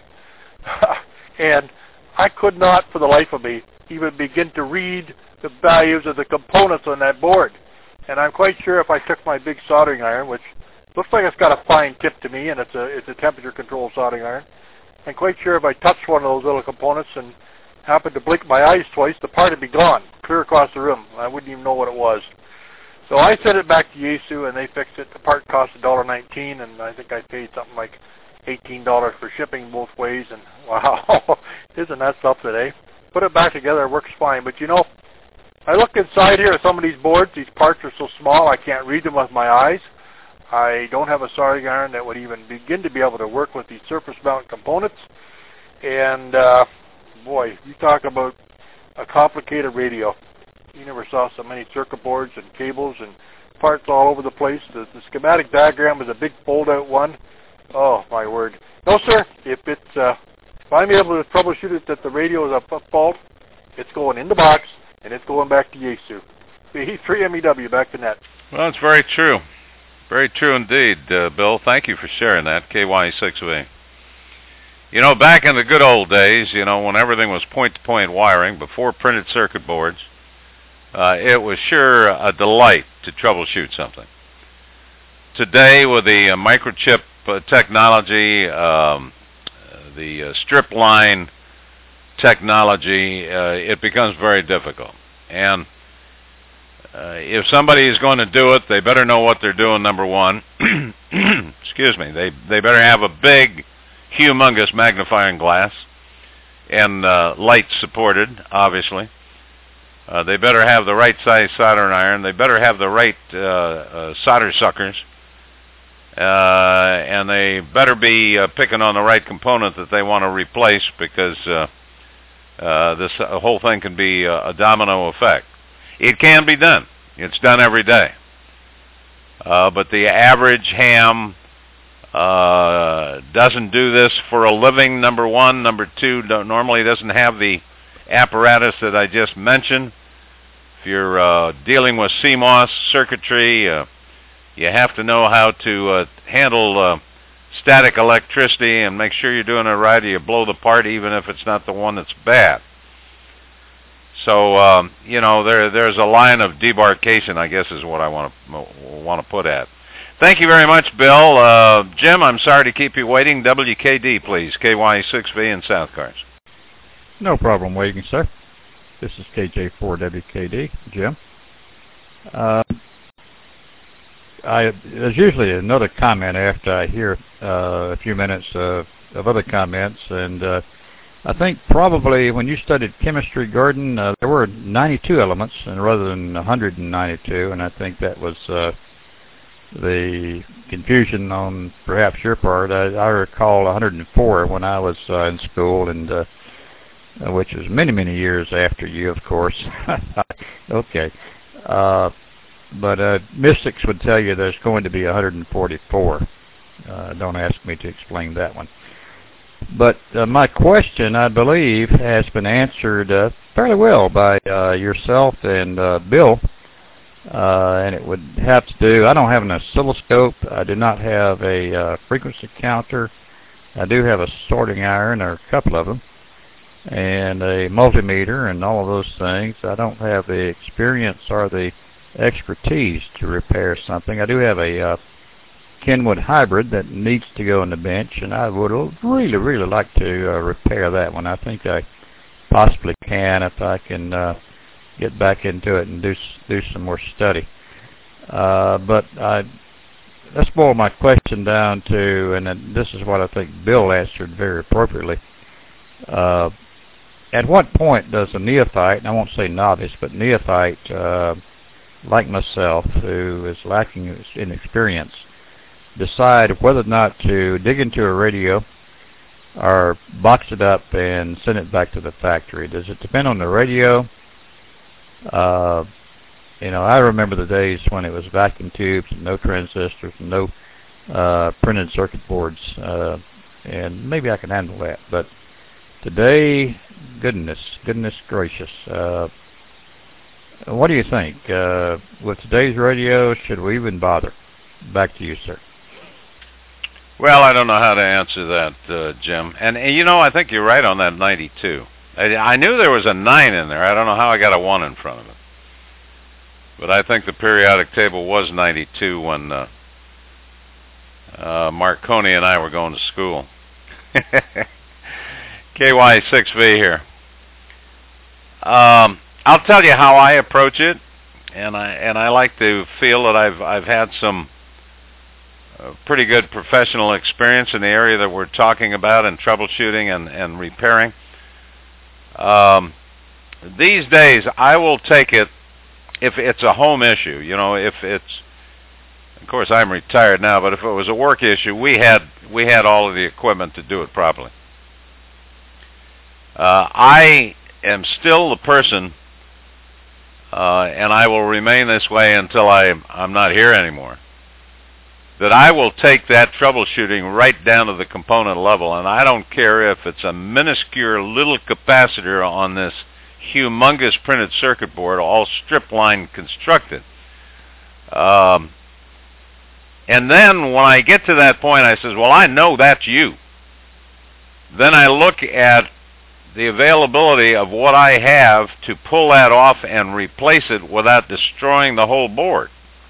and I could not, for the life of me, even begin to read the values of the components on that board. And I'm quite sure if I took my big soldering iron, which looks like it's got a fine tip to me, and it's a it's a temperature-controlled soldering iron, I'm quite sure if I touched one of those little components and happened to blink my eyes twice, the part would be gone, clear across the room. I wouldn't even know what it was. So I sent it back to Yaesu, and they fixed it. The part cost one dollar nineteen, and I think I paid something like eighteen dollars for shipping both ways. And wow, isn't that something, eh? Put it back together, it works fine. But you know, I look inside here at some of these boards. These parts are so small, I can't read them with my eyes. I don't have a soldering iron that would even begin to be able to work with these surface mount components. And uh, boy, you talk about a complicated radio. You never saw so many circuit boards and cables and parts all over the place. The, the schematic diagram was a big fold-out one. Oh, my word. No, sir. If it's uh, if I'm able to troubleshoot it that the radio is a fault, it's going in the box, and it's going back to Yaesu. V E three M E W, back to net. Well, it's very true. Very true indeed, uh, Bill. Thank you for sharing that, K Y six V. You know, back in the good old days, you know, when everything was point-to-point wiring, before printed circuit boards, Uh, it was sure a delight to troubleshoot something. Today, with the uh, microchip uh, technology, um, uh, the uh, strip line technology, uh, it becomes very difficult. And uh, if somebody is going to do it, they better know what they're doing, number one. Excuse me. They, they better have a big, humongous magnifying glass and uh, light supported, obviously. Uh, they better have the right size soldering iron. They better have the right uh, uh, solder suckers. Uh, and they better be uh, picking on the right component that they want to replace, because uh, uh, this uh, whole thing can be uh, a domino effect. It can be done. It's done every day. Uh, but the average ham uh, doesn't do this for a living, number one. Number two, don't, normally doesn't have the apparatus that I just mentioned. If you're uh, dealing with C MOS circuitry, uh, you have to know how to uh, handle uh, static electricity and make sure you're doing it right, or you blow the part even if it's not the one that's bad. So, um, you know, there there's a line of debarkation, I guess, is what I want to want to put at. Thank you very much, Bill. Uh, Jim, I'm sorry to keep you waiting. W K D, please. K Y six V in South Cars. No problem waiting, sir. This is K J four W K D, Jim. Uh, I, there's usually another comment after I hear uh, a few minutes uh, of other comments, and uh, I think probably when you studied chemistry, Gordon, uh, there were ninety-two elements and rather than one hundred ninety-two, and I think that was uh, the confusion on perhaps your part. I, I recall one hundred four when I was uh, in school, and uh, which was many, many years after you, of course. Okay. Uh, but uh, mystics would tell you there's going to be one hundred forty-four. Uh, don't ask me to explain that one. But uh, my question, I believe, has been answered uh, fairly well by uh, yourself and uh, Bill. Uh, and it would have to do, I don't have an oscilloscope. I do not have a uh, frequency counter. I do have a sorting iron, or a couple of them, and a multimeter and all of those things. I don't have the experience or the expertise to repair something. I do have a uh, Kenwood hybrid that needs to go on the bench, and I would really, really like to uh, repair that one. I think I possibly can if I can uh, get back into it and do do some more study. Uh, but I, let's boil my question down to, and this is what I think Bill answered very appropriately. Uh, at what point does a neophyte, and I won't say novice, but neophyte uh, like myself, who is lacking in experience, decide whether or not to dig into a radio or box it up and send it back to the factory? Does it depend on the radio? Uh, you know, I remember the days when it was vacuum tubes and no transistors and no uh, printed circuit boards, uh, and maybe I can handle that. But today, goodness, goodness gracious, uh, what do you think? Uh, with today's radio, should we even bother? Back to you, sir. Well, I don't know how to answer that, uh, Jim. And, and, you know, I think you're right on that ninety-two. I, I knew there was a nine in there. I don't know how I got a one in front of it. But I think the periodic table was ninety-two when uh, uh, Marconi and I were going to school. K Y six V here. Um, I'll tell you how I approach it, and I and I like to feel that I've I've had some uh, pretty good professional experience in the area that we're talking about in troubleshooting and and repairing. Um, these days, I will take it if it's a home issue. You know, if it's, of course, I'm retired now, but if it was a work issue, we had we had all of the equipment to do it properly. Uh, I am still the person, uh, and I will remain this way until I, I'm not here anymore, that I will take that troubleshooting right down to the component level, and I don't care if it's a minuscule little capacitor on this humongous printed circuit board, all strip line constructed. Um, and then when I get to that point, I says, well, I know that's you. Then I look at the availability of what I have to pull that off and replace it without destroying the whole board.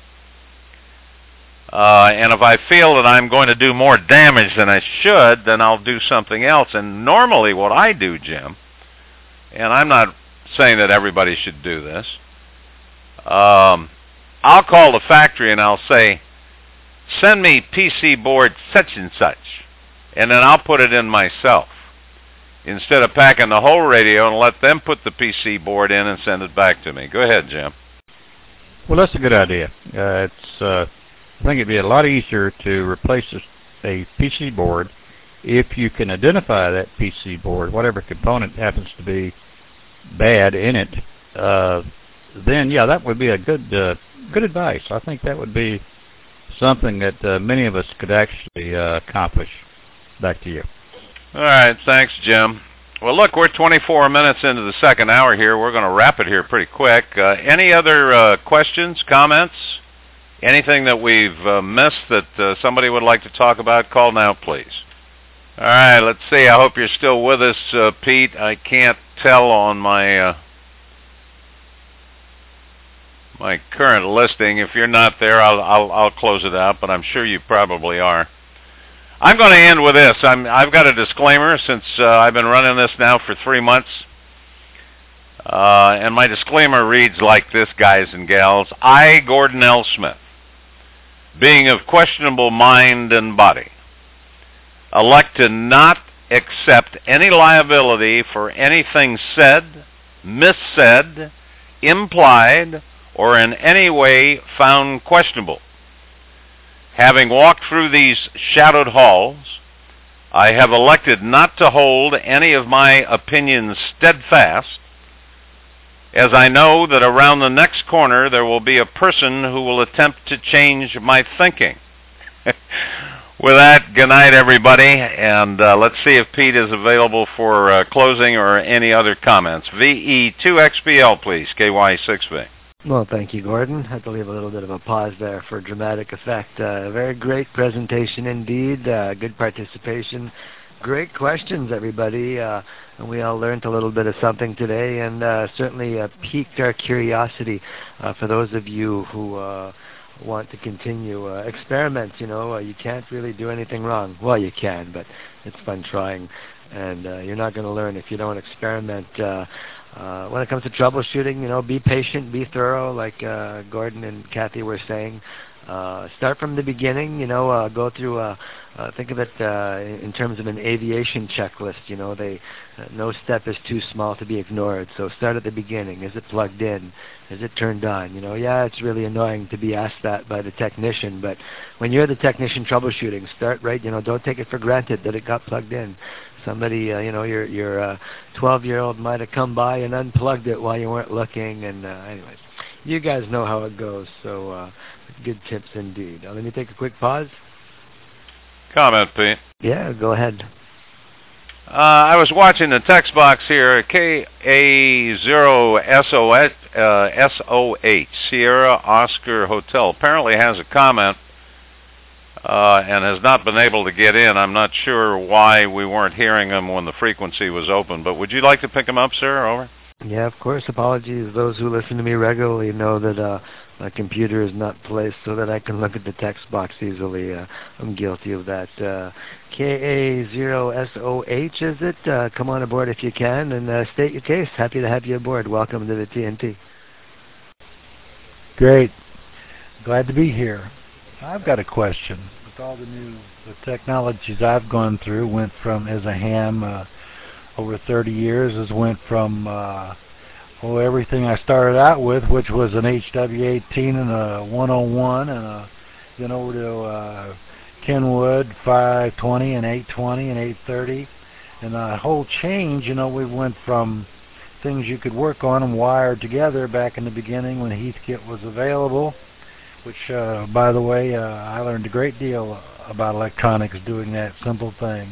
Uh, and if I feel that I'm going to do more damage than I should, then I'll do something else. And normally what I do, Jim, and I'm not saying that everybody should do this, um, I'll call the factory and I'll say, send me P C board such and such, and then I'll put it in myself, instead of packing the whole radio and let them put the P C board in and send it back to me. Go ahead, Jim. Well, that's a good idea. Uh, it's uh, I think it'd be a lot easier to replace a, a P C board if you can identify that P C board, whatever component happens to be bad in it. Uh, then, yeah, that would be a good uh, good advice. I think that would be something that uh, many of us could actually uh, accomplish. Back to you. All right, thanks, Jim. Well, look, we're twenty-four minutes into the second hour here. We're going to wrap it here pretty quick. Uh, any other uh, questions, comments, anything that we've uh, missed that uh, somebody would like to talk about? Call now, please. All right, let's see. I hope you're still with us, uh, Pete. I can't tell on my uh, my current listing. If you're not there, I'll, I'll I'll close it out, but I'm sure you probably are. I'm going to end with this. I'm, I've got a disclaimer since uh, I've been running this now for three months. Uh, and my disclaimer reads like this, guys and gals. I, Gordon L. Smith, being of questionable mind and body, elect to not accept any liability for anything said, missaid, implied, or in any way found questionable. Having walked through these shadowed halls, I have elected not to hold any of my opinions steadfast, as I know that around the next corner there will be a person who will attempt to change my thinking. With that, good night, everybody, and uh, let's see if Pete is available for uh, closing or any other comments. V E two X B L, please, K Y six V. Well, thank you, Gordon. I had to leave a little bit of a pause there for dramatic effect. Uh, very great presentation indeed. Uh, good participation. Great questions, everybody. Uh, and we all learned a little bit of something today, and uh, certainly uh, piqued our curiosity uh, for those of you who uh, want to continue uh, experiments. You know, uh, you can't really do anything wrong. Well, you can, but it's fun trying. And uh, you're not going to learn if you don't experiment. Uh, Uh, when it comes to troubleshooting, you know, be patient, be thorough, like uh, Gordon and Kathy were saying. Uh, start from the beginning, you know, uh, go through, uh, uh, think of it uh, in terms of an aviation checklist. You know, they uh, no step is too small to be ignored. So start at the beginning. Is it plugged in? Is it turned on? You know, yeah, it's really annoying to be asked that by the technician, but when you're the technician troubleshooting, start right, you know, don't take it for granted that it got plugged in. Somebody, uh, you know, your your uh, twelve-year-old might have come by and unplugged it while you weren't looking. And uh, anyways, you guys know how it goes. So uh, good tips indeed. Uh, let me take a quick pause. Comment, Pete. Yeah, go ahead. Uh, I was watching the text box here. K A zero S O H, Sierra Oscar Hotel, apparently has a comment. Uh, and has not been able to get in. I'm not sure why we weren't hearing him when the frequency was open, but would you like to pick him up, sir? Over. Yeah, of course. Apologies. Those who listen to me regularly know that uh, my computer is not placed so that I can look at the text box easily. Uh, I'm guilty of that. Uh, K A zero S O H, is it? Uh, come on aboard if you can, and uh, state your case. Happy to have you aboard. Welcome to the T N T. Great. Glad to be here. I've got a question. With all the new the technologies I've gone through, went from as a ham uh, over thirty years, has went from uh, oh everything I started out with, which was an H W eighteen and a one oh one, and a, then over to uh, Kenwood five twenty and eight twenty and eight thirty, and the whole change. You know, we went from things you could work on and wire together back in the beginning when Heathkit was available. Which, uh, by the way, uh, I learned a great deal about electronics doing that simple thing.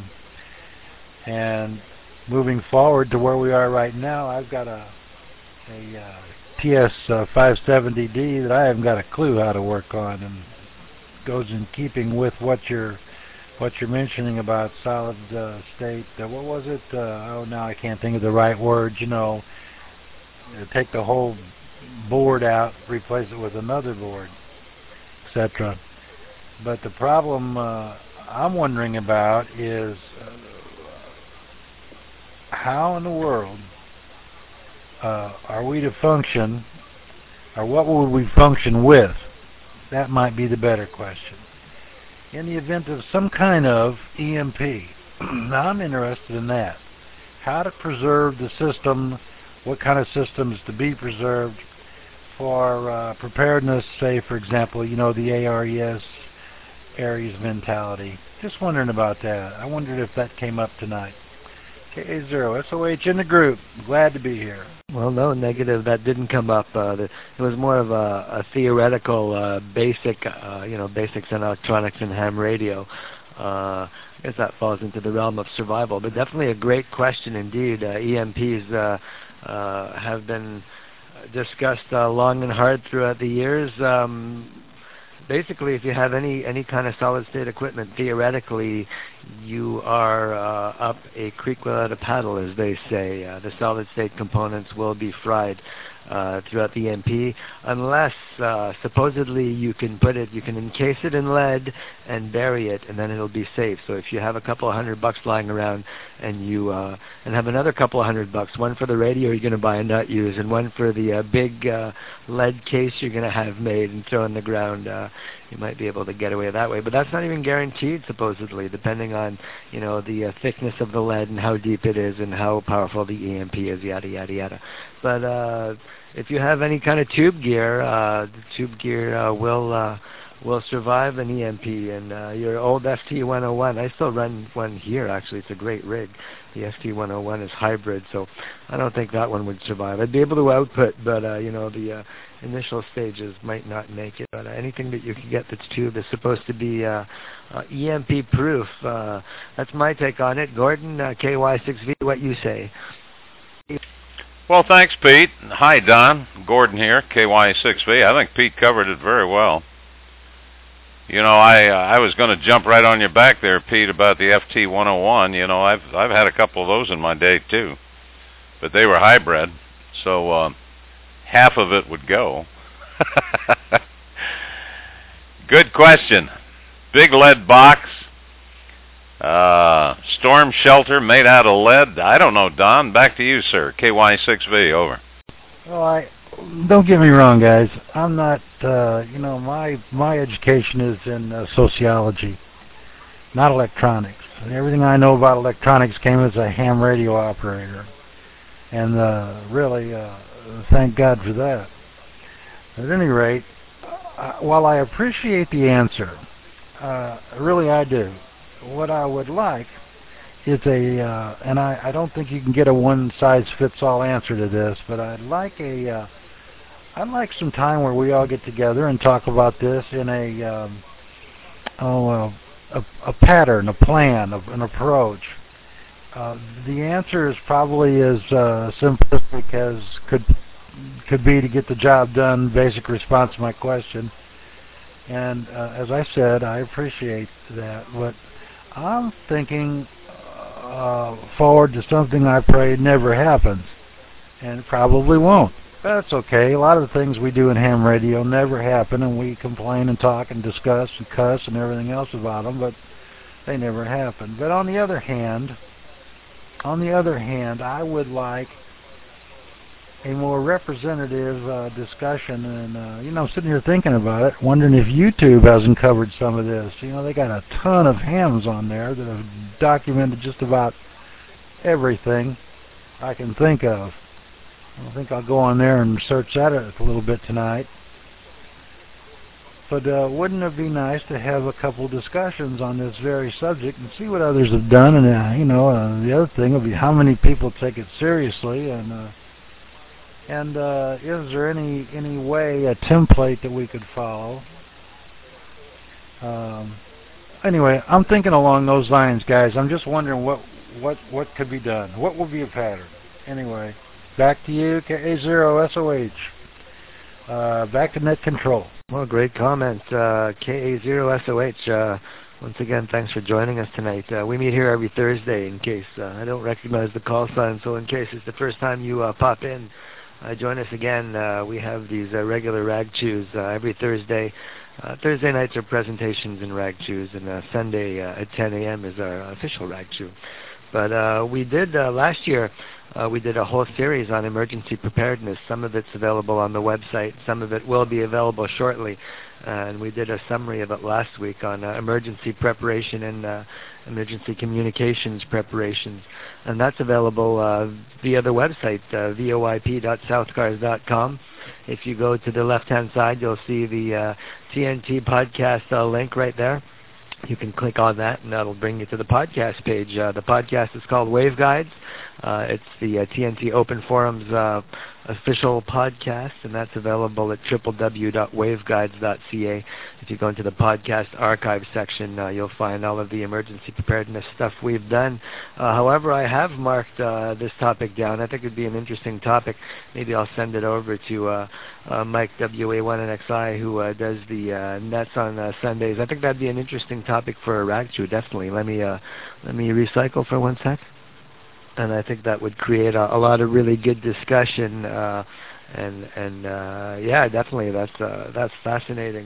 And moving forward to where we are right now, I've got a, a uh, T S five seventy D that I haven't got a clue how to work on, and goes in keeping with what you're what you're mentioning about solid uh, state. Uh, what was it? Uh, oh, now I can't think of the right words. You know, take the whole board out, replace it with another board, et cetera. But the problem uh, I'm wondering about is uh, how in the world uh, are we to function, or what would we function with? That might be the better question. In the event of some kind of E M P, now I'm interested in that. How to preserve the system, what kind of systems to be preserved for uh, preparedness, say, for example, you know, the A R E S, Ares mentality. Just wondering about that. I wondered if that came up tonight. K A zero, S O H in the group. Glad to be here. Well, no, negative. That didn't come up. Uh, the, it was more of a, a theoretical, uh, basic, uh, you know, basics in electronics and ham radio. Uh, I guess that falls into the realm of survival, but definitely a great question indeed. Uh, E M Ps uh, uh, have been discussed uh, long and hard throughout the years. Um, basically, if you have any any kind of solid-state equipment, theoretically, you are uh, up a creek without a paddle, as they say. Uh, the solid-state components will be fried uh, throughout the E M P, unless uh, supposedly you can put it, you can encase it in lead and bury it, and then it'll be safe. So if you have a couple of hundred bucks lying around, and you uh, and have another couple of hundred bucks, one for the radio you're going to buy and not use, and one for the uh, big uh, lead case you're going to have made and throw in the ground, uh, you might be able to get away that way. But that's not even guaranteed, supposedly, depending on, you know, the uh, thickness of the lead and how deep it is and how powerful the E M P is, yada, yada, yada. But uh, if you have any kind of tube gear, uh, the tube gear uh, will uh, will survive an E M P. And uh, your old F T one oh one, I still run one here, actually. It's a great rig. The F T one oh one is hybrid, so I don't think that one would survive. I'd be able to output, but, uh, you know, the uh, initial stages might not make it. But uh, anything that you can get that's tube is supposed to be uh, uh, E M P proof. Uh, that's my take on it. Gordon, uh, K Y six V, what you say? Well, thanks, Pete. Hi, Don. Gordon here, K Y six V. I think Pete covered it very well. You know, I uh, I was going to jump right on your back there, Pete, about the F T one oh one. You know, I've I've had a couple of those in my day too, but they were hybrid, so uh, half of it would go. Good question. Big lead box. Uh, storm shelter made out of lead. I don't know, Don. Back to you, sir. K Y six V, over. Well, I don't get me wrong, guys. I'm not. Uh, you know, my my education is in uh, sociology, not electronics. And everything I know about electronics came as a ham radio operator, and uh, really, uh, thank God for that. At any rate, uh, while I appreciate the answer, uh, really I do. What I would like is a, uh, and I, I don't think you can get a one-size-fits-all answer to this, but I'd like a, uh, I'd like some time where we all get together and talk about this in a, um, oh, uh, a, a pattern, a plan, a, an approach. Uh, the answer is probably as uh, simplistic as could could be to get the job done. Basic response to my question, and uh, as I said, I appreciate that, but I'm thinking uh, forward to something I pray never happens, and it probably won't. That's okay. A lot of the things we do in ham radio never happen, and we complain and talk and discuss and cuss and everything else about them, but they never happen. But on the other hand, on the other hand, I would like a more representative uh, discussion, and uh, you know, I'm sitting here thinking about it, wondering if YouTube hasn't covered some of this. You know, they got a ton of hams on there that have documented just about everything I can think of. I think I'll go on there and search that a little bit tonight. But uh, wouldn't it be nice to have a couple discussions on this very subject and see what others have done? And uh, you know, uh, the other thing would be how many people take it seriously, and uh, And uh, is there any any way, a template that we could follow? Um, anyway, I'm thinking along those lines, guys. I'm just wondering what what what could be done. What would be a pattern? Anyway, back to you, K A zero S O H. Uh, back to net control. Well, great comment, uh, K A zero S O H. Uh, once again, thanks for joining us tonight. Uh, we meet here every Thursday. In case uh, I don't recognize the call sign, so in case it's the first time you uh, pop in. Uh, join us again. Uh, we have these uh, regular rag chews uh, every Thursday. Uh, Thursday nights are presentations in rag chews, and uh, Sunday uh, at ten A M is our official rag chew. But uh, we did uh, last year uh, we did a whole series on emergency preparedness. Some of it's available on the website. Some of it will be available shortly. Uh, and we did a summary of it last week on uh, emergency preparation and uh, emergency communications preparations. And that's available uh, via the website, uh, V O I P dot southcars dot com. If you go to the left-hand side, you'll see the uh, T N T podcast uh, link right there. You can click on that, and that'll bring you to the podcast page. Uh, the podcast is called Waveguides. Uh, it's the uh, T N T Open Forums uh, official podcast, and that's available at w w w dot waveguides dot c a. If you go into the podcast archive section, uh, you'll find all of the emergency preparedness stuff we've done. Uh, however, I have marked uh, this topic down. I think it would be an interesting topic. Maybe I'll send it over to uh, uh, Mike W A one N X I, who uh, does the uh, nets on uh, Sundays. I think that'd be an interesting topic for a rag chew, definitely. Let me uh, let me recycle for one sec. And I think that would create a, a lot of really good discussion, uh, and and uh, yeah, definitely that's uh, that's fascinating,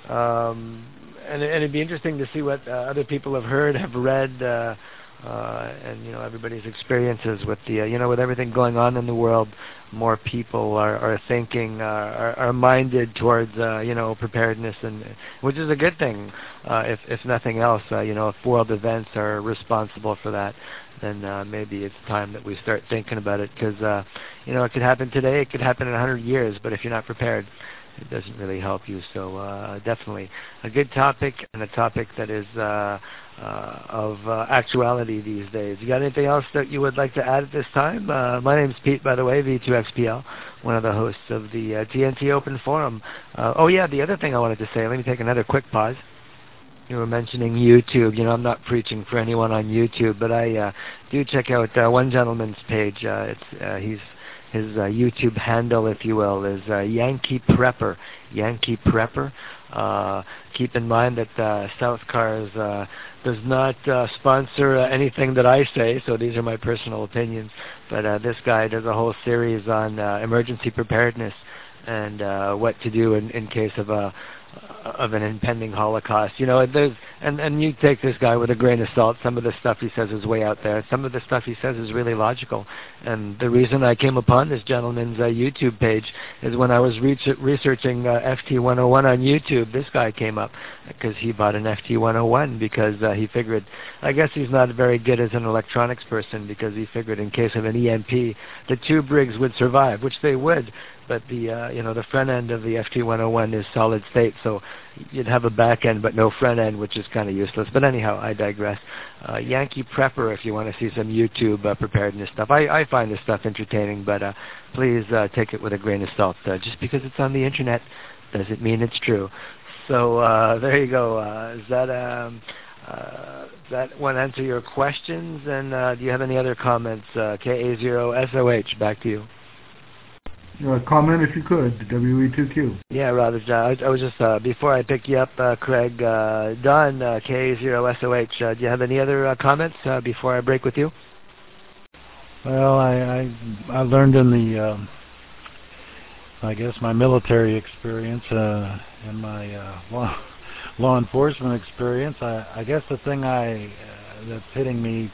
um, and, and it'd be interesting to see what uh, other people have heard, have read, uh, uh, and you know everybody's experiences with the uh, you know with everything going on in the world. More people are, are thinking, uh, are, are minded towards, uh, you know, preparedness, and which is a good thing. Uh, if if nothing else, uh, you know, if world events are responsible for that, then uh, maybe it's time that we start thinking about it. Because uh, you know, it could happen today, it could happen in a hundred years, but if you're not prepared, it doesn't really help you. So uh, definitely a good topic, and a topic that is uh, uh, of uh, actuality these days. You got anything else that you would like to add at this time? Uh, my name's Pete, by the way, V two X P L, one of the hosts of the uh, T N T Open Forum. Uh, oh yeah, the other thing I wanted to say, let me take another quick pause. You were mentioning YouTube. You know, I'm not preaching for anyone on YouTube, but I uh, do check out uh, one gentleman's page. Uh, it's uh, he's his uh, YouTube handle, if you will, is uh, Yankee Prepper. Yankee Prepper. Uh, keep in mind that uh, South Cars uh, does not uh, sponsor uh, anything that I say, so these are my personal opinions. But uh, this guy does a whole series on uh, emergency preparedness and uh, what to do in, in case of a of an impending Holocaust. You know, there's and and you take this guy with a grain of salt. Some of the stuff he says is way out there. Some of the stuff he says is really logical. And the reason I came upon this gentleman's uh, YouTube page is when I was re- researching uh, F T one oh one on YouTube, this guy came up because he bought an F T one oh one because uh, he figured, I guess he's not very good as an electronics person, because he figured in case of an E M P, the two Brigs would survive, which they would. But the uh, you know the front end of the F T one oh one is solid state, so you'd have a back end but no front end, which is kind of useless. But anyhow, I digress. Uh, Yankee Prepper, if you want to see some YouTube uh, preparedness stuff. I, I find this stuff entertaining, but uh, please uh, take it with a grain of salt. Uh, just because it's on the internet doesn't mean it's true. So uh, there you go. Uh, is that um, uh, does that one answer your questions? And uh, do you have any other comments? Uh, K A zero S O H, back to you. Uh, comment if you could, W E two Q. Yeah, Robert. Uh, I, I was just, uh, before I pick you up, uh, Craig, uh, Don, uh, K A zero S O H, uh, do you have any other uh, comments uh, before I break with you? Well, I I, I learned in the, um, I guess, my military experience uh, and my uh, law, law enforcement experience, I, I guess the thing I uh, that's hitting me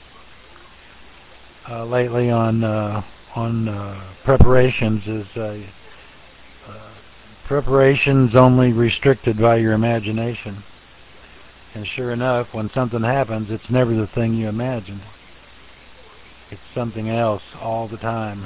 uh, lately on... Uh, on uh, preparations is uh, uh, preparations only restricted by your imagination. And sure enough, when something happens, it's never the thing you imagined. It's something else all the time.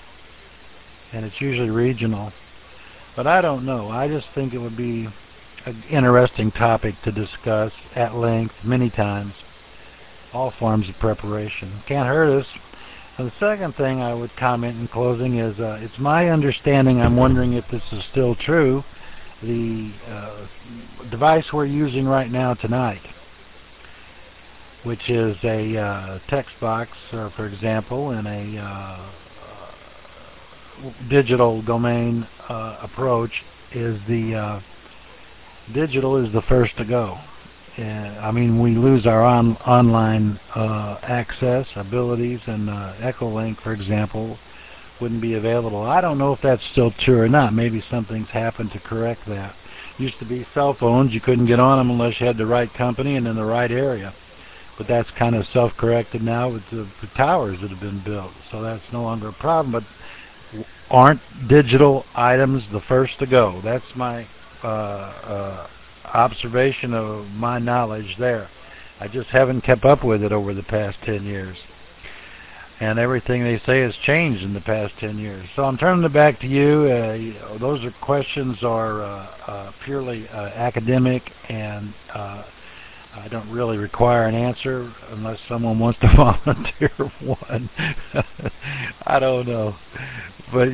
And it's usually regional. But I don't know. I just think it would be an interesting topic to discuss at length many times. All forms of preparation. Can't hurt us. The second thing I would comment in closing is uh, it's my understanding, I'm wondering if this is still true, the uh, device we're using right now tonight, which is a uh, text box, uh, for example, and a uh, digital domain uh, approach, is the uh, digital is the first to go. Uh, I mean, we lose our on, online uh, access, abilities, and uh, Echolink, for example, wouldn't be available. I don't know if that's still true or not. Maybe something's happened to correct that. Used to be cell phones. You couldn't get on them unless you had the right company and in the right area. but that's kind of self-corrected now with the, the towers that have been built, so that's no longer a problem. But aren't digital items the first to go? That's my uh, uh, observation of my knowledge there. I just haven't kept up with it over the past ten years. And everything they say has changed in the past ten years. So I'm turning it back to you. Uh, you know, those are questions are uh, uh, purely uh, academic, and uh, I don't really require an answer unless someone wants to volunteer one. I don't know. But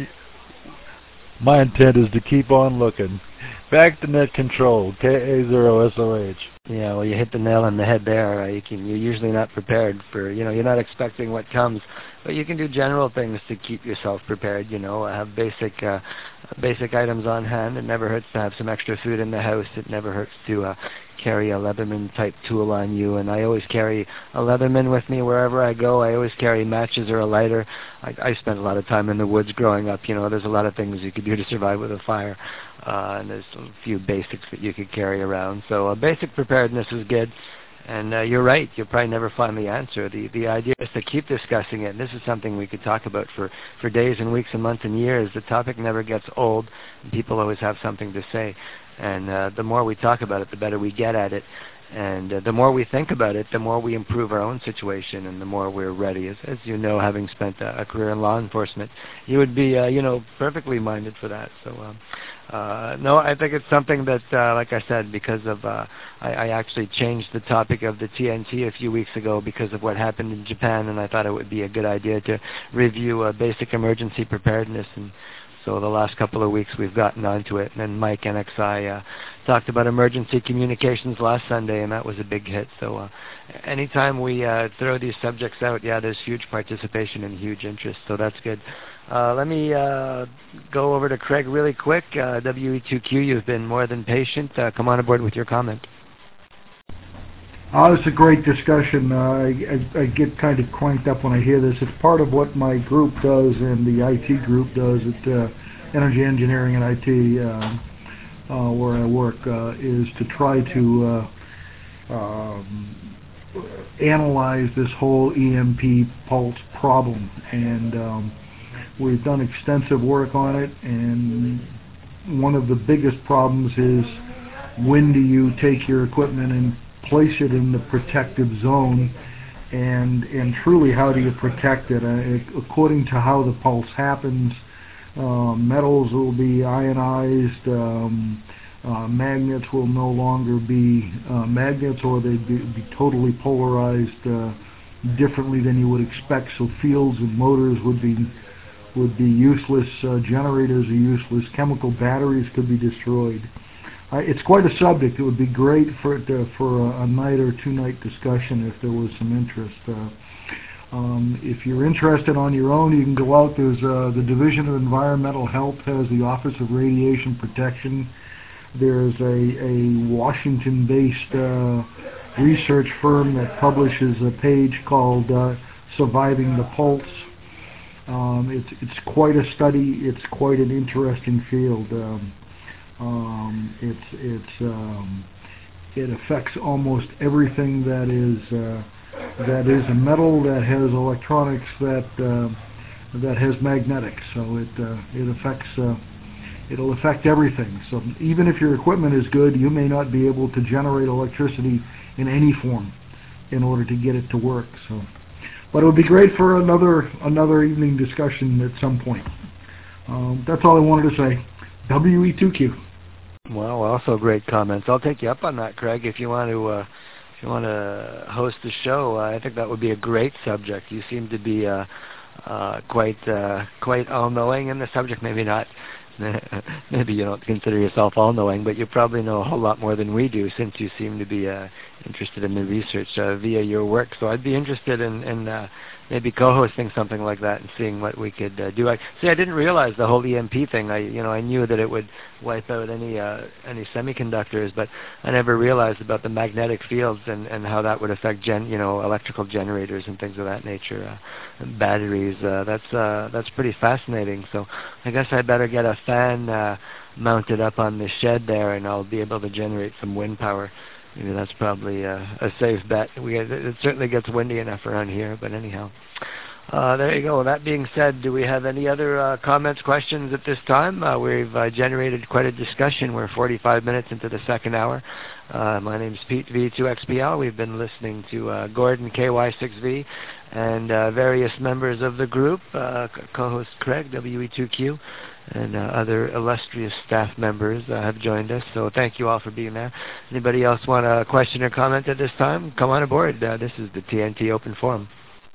my intent is to keep on looking. Back to net control, K A zero S O H. Yeah, well, you hit the nail on the head there. Uh, you can, you're usually not prepared for, you know, you're not expecting what comes, but you can do general things to keep yourself prepared. You know, have basic, uh, basic items on hand. It never hurts to have some extra food in the house. It never hurts to uh, carry a Leatherman type tool on you. And I always carry a Leatherman with me wherever I go. I always carry matches or a lighter. I, I spent a lot of time in the woods growing up. You know, there's a lot of things you could do to survive with a fire. Uh, and there's a few basics that you could carry around. So uh, basic preparedness is good. And uh, you're right, you'll probably never find the answer. The the idea is to keep discussing it. And this is something we could talk about for, for days and weeks and months and years. The topic never gets old, and people always have something to say. And uh, the more we talk about it, the better we get at it. And uh, the more we think about it, the more we improve our own situation, and the more we're ready. As, as you know, having spent a, a career in law enforcement, you would be, uh, you know, perfectly minded for that. So, um, uh, no, I think it's something that, uh, like I said, because of, uh, I, I actually changed the topic of the T N T a few weeks ago because of what happened in Japan, and I thought it would be a good idea to review uh, basic emergency preparedness. And so the last couple of weeks we've gotten onto it. And then Mike N X I uh, talked about emergency communications last Sunday, and that was a big hit. So uh, anytime we uh, throw these subjects out, yeah, there's huge participation and huge interest. So that's good. Uh, let me uh, go over to Craig really quick. Uh, W E two Q, you've been more than patient. Uh, come on aboard with your comment. Oh, it's a great discussion. Uh, I, I, I get kind of cranked up when I hear this. It's part of what my group does and the I T group does at uh, Energy Engineering and I T, uh, uh, where I work, uh, is to try to uh, um, analyze this whole E M P pulse problem. And um, we've done extensive work on it. And one of the biggest problems is, when do you take your equipment and place it in the protective zone, and and truly how do you protect it? Uh, according to how the pulse happens, uh, metals will be ionized, um, uh, magnets will no longer be uh, magnets, or they'd be, be totally polarized uh, differently than you would expect. So fields and motors would be would be useless, uh, generators are useless, chemical batteries could be destroyed. Uh, it's quite a subject. It would be great for it to, for a, a night or two night discussion if there was some interest. Uh, um, if you're interested on your own, you can go out. There's uh, the Division of Environmental Health has the Office of Radiation Protection. There's a, a Washington-based uh, research firm that publishes a page called uh, Surviving the Pulse. Um, it's it's quite a study. It's quite an interesting field. Um, Um, it's it's um, it affects almost everything that is uh, that is a metal, that has electronics, that uh, that has magnetics. So it uh, it affects uh, it'll affect everything. So even if your equipment is good, you may not be able to generate electricity in any form in order to get it to work. So, but it would be great for another another evening discussion at some point. Um, that's all I wanted to say. W E two Q. Well, also great comments. I'll take you up on that, Craig. If you want to, uh, if you want to host the show, uh, I think that would be a great subject. You seem to be uh, uh, quite uh, quite all-knowing in the subject. Maybe not. Maybe you don't consider yourself all-knowing, but you probably know a whole lot more than we do, since you seem to be uh, interested in the research uh, via your work. So I'd be interested in, in uh, maybe co-hosting something like that and seeing what we could uh, do. I see. I didn't realize the whole E M P thing. I, you know, I knew that it would wipe out any uh, any semiconductors, but I never realized about the magnetic fields and, and how that would affect gen, you know, electrical generators and things of that nature, uh, batteries. Uh, that's uh, that's pretty fascinating. So I guess I better get a fan uh, mounted up on the shed there, and I'll be able to generate some wind power. maybe that's probably a, a safe bet. We it certainly gets windy enough around here, but anyhow. Uh, there you go. That being said, do we have any other uh, comments, questions at this time? Uh, we've uh, generated quite a discussion. We're forty-five minutes into the second hour. Uh, my name's Pete, V two X P L. We've been listening to uh, Gordon, K Y six V, and uh, various members of the group, uh, co-host Craig, W E two Q, and uh, other illustrious staff members uh, have joined us. So thank you all for being there. Anybody else want a question or comment at this time? Come on aboard. Uh, this is the T N T Open Forum.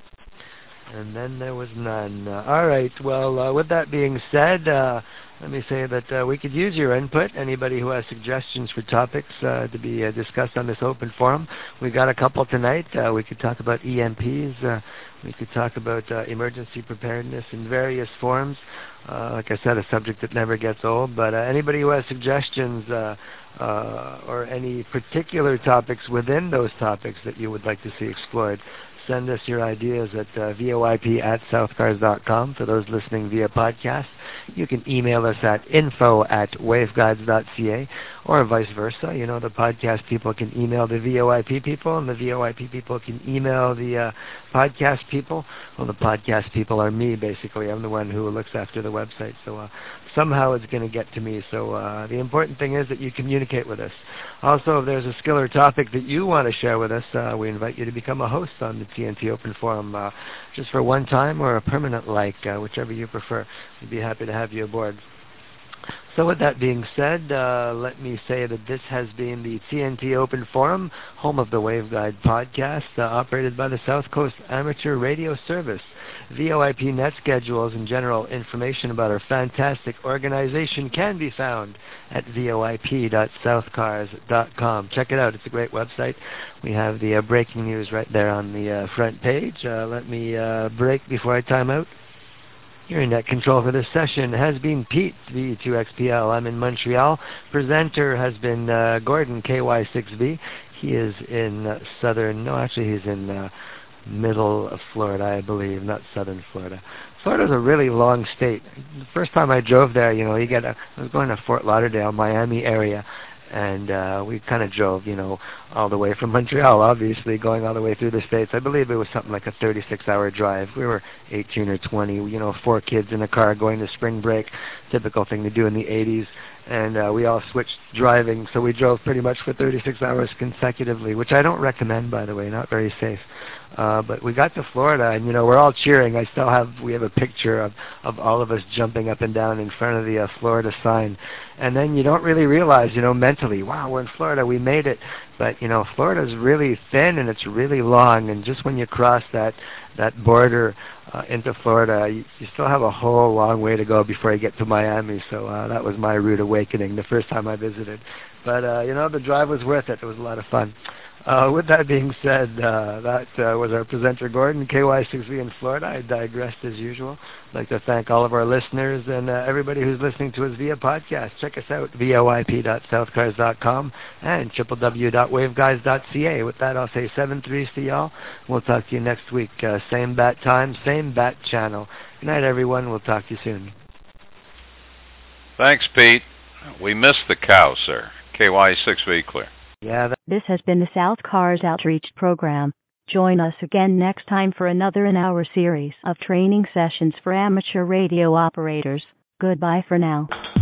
And then there was none. Uh, all right. Well, uh, with that being said, uh, let me say that uh, we could use your input. Anybody who has suggestions for topics uh, to be uh, discussed on this open forum, we got a couple tonight. Uh, we could talk about E M Ps. Uh, we could talk about uh, emergency preparedness in various forms. Uh, like I said, a subject that never gets old. But uh, anybody who has suggestions uh, uh, or any particular topics within those topics that you would like to see explored, send us your ideas at uh, voip at southcars dot com. For those listening via podcast, you can email us at info at waveguides dot c a, or vice versa. You know, the podcast people can email the V O I P people, and the V O I P people can email the uh, podcast people. Well, the podcast people are me, basically. I'm the one who looks after the website. So uh, somehow it's going to get to me. So uh, the important thing is that you communicate with us. Also, if there's a skill or topic that you want to share with us, uh, we invite you to become a host on the T N T Open Forum, uh, just for one time or a permanent like, uh, whichever you prefer. We'd be happy to have you aboard. So with that being said, uh, let me say that this has been the T N T Open Forum, home of the Waveguide podcast, uh, operated by the South Coast Amateur Radio Service. V O I P net schedules and general information about our fantastic organization can be found at voip dot southcars dot com. Check it out. It's a great website. We have the uh, breaking news right there on the uh, front page. Uh, let me uh, break before I time out. Your net control for this session has been Pete, V two X P L. I'm in Montreal. Presenter has been uh, Gordon, K Y six V. He is in uh, southern, no, actually he's in uh, middle of Florida, I believe, not southern Florida. Florida's a really long state. The first time I drove there, you know, you get a, I was going to Fort Lauderdale, Miami area, and uh, we kind of drove, you know, all the way from Montreal, obviously, going all the way through the States. I believe it was something like a thirty-six hour drive. We were eighteen or twenty, you know, four kids in a car going to spring break, typical thing to do in the eighties. And uh, we all switched driving, so we drove pretty much for thirty-six hours consecutively, which I don't recommend, by the way, not very safe. Uh, but we got to Florida, and, you know, we're all cheering. I still have, we have a picture of, of all of us jumping up and down in front of the uh, Florida sign. And then you don't really realize, you know, mentally, wow, we're in Florida, we made it. But, you know, Florida's really thin and it's really long, and just when you cross that, that border uh, into Florida, you, you still have a whole long way to go before you get to Miami. So uh, that was my rude awakening the first time I visited. But, uh, you know, the drive was worth it. It was a lot of fun. Uh, with that being said, uh, that uh, was our presenter, Gordon, K Y six V in Florida. I digressed as usual. I'd like to thank all of our listeners and uh, everybody who's listening to us via podcast. Check us out, voip dot southcars dot com and w w w dot waveguides dot c a. With that, I'll say seven threes to y'all. We'll talk to you next week. Uh, same bat time, same bat channel. Good night, everyone. We'll talk to you soon. Thanks, Pete. We missed the cow, sir. K Y six V clear. Yeah. That- this has been the South Cars Outreach Program. Join us again next time for another in-hour series of training sessions for amateur radio operators. Goodbye for now.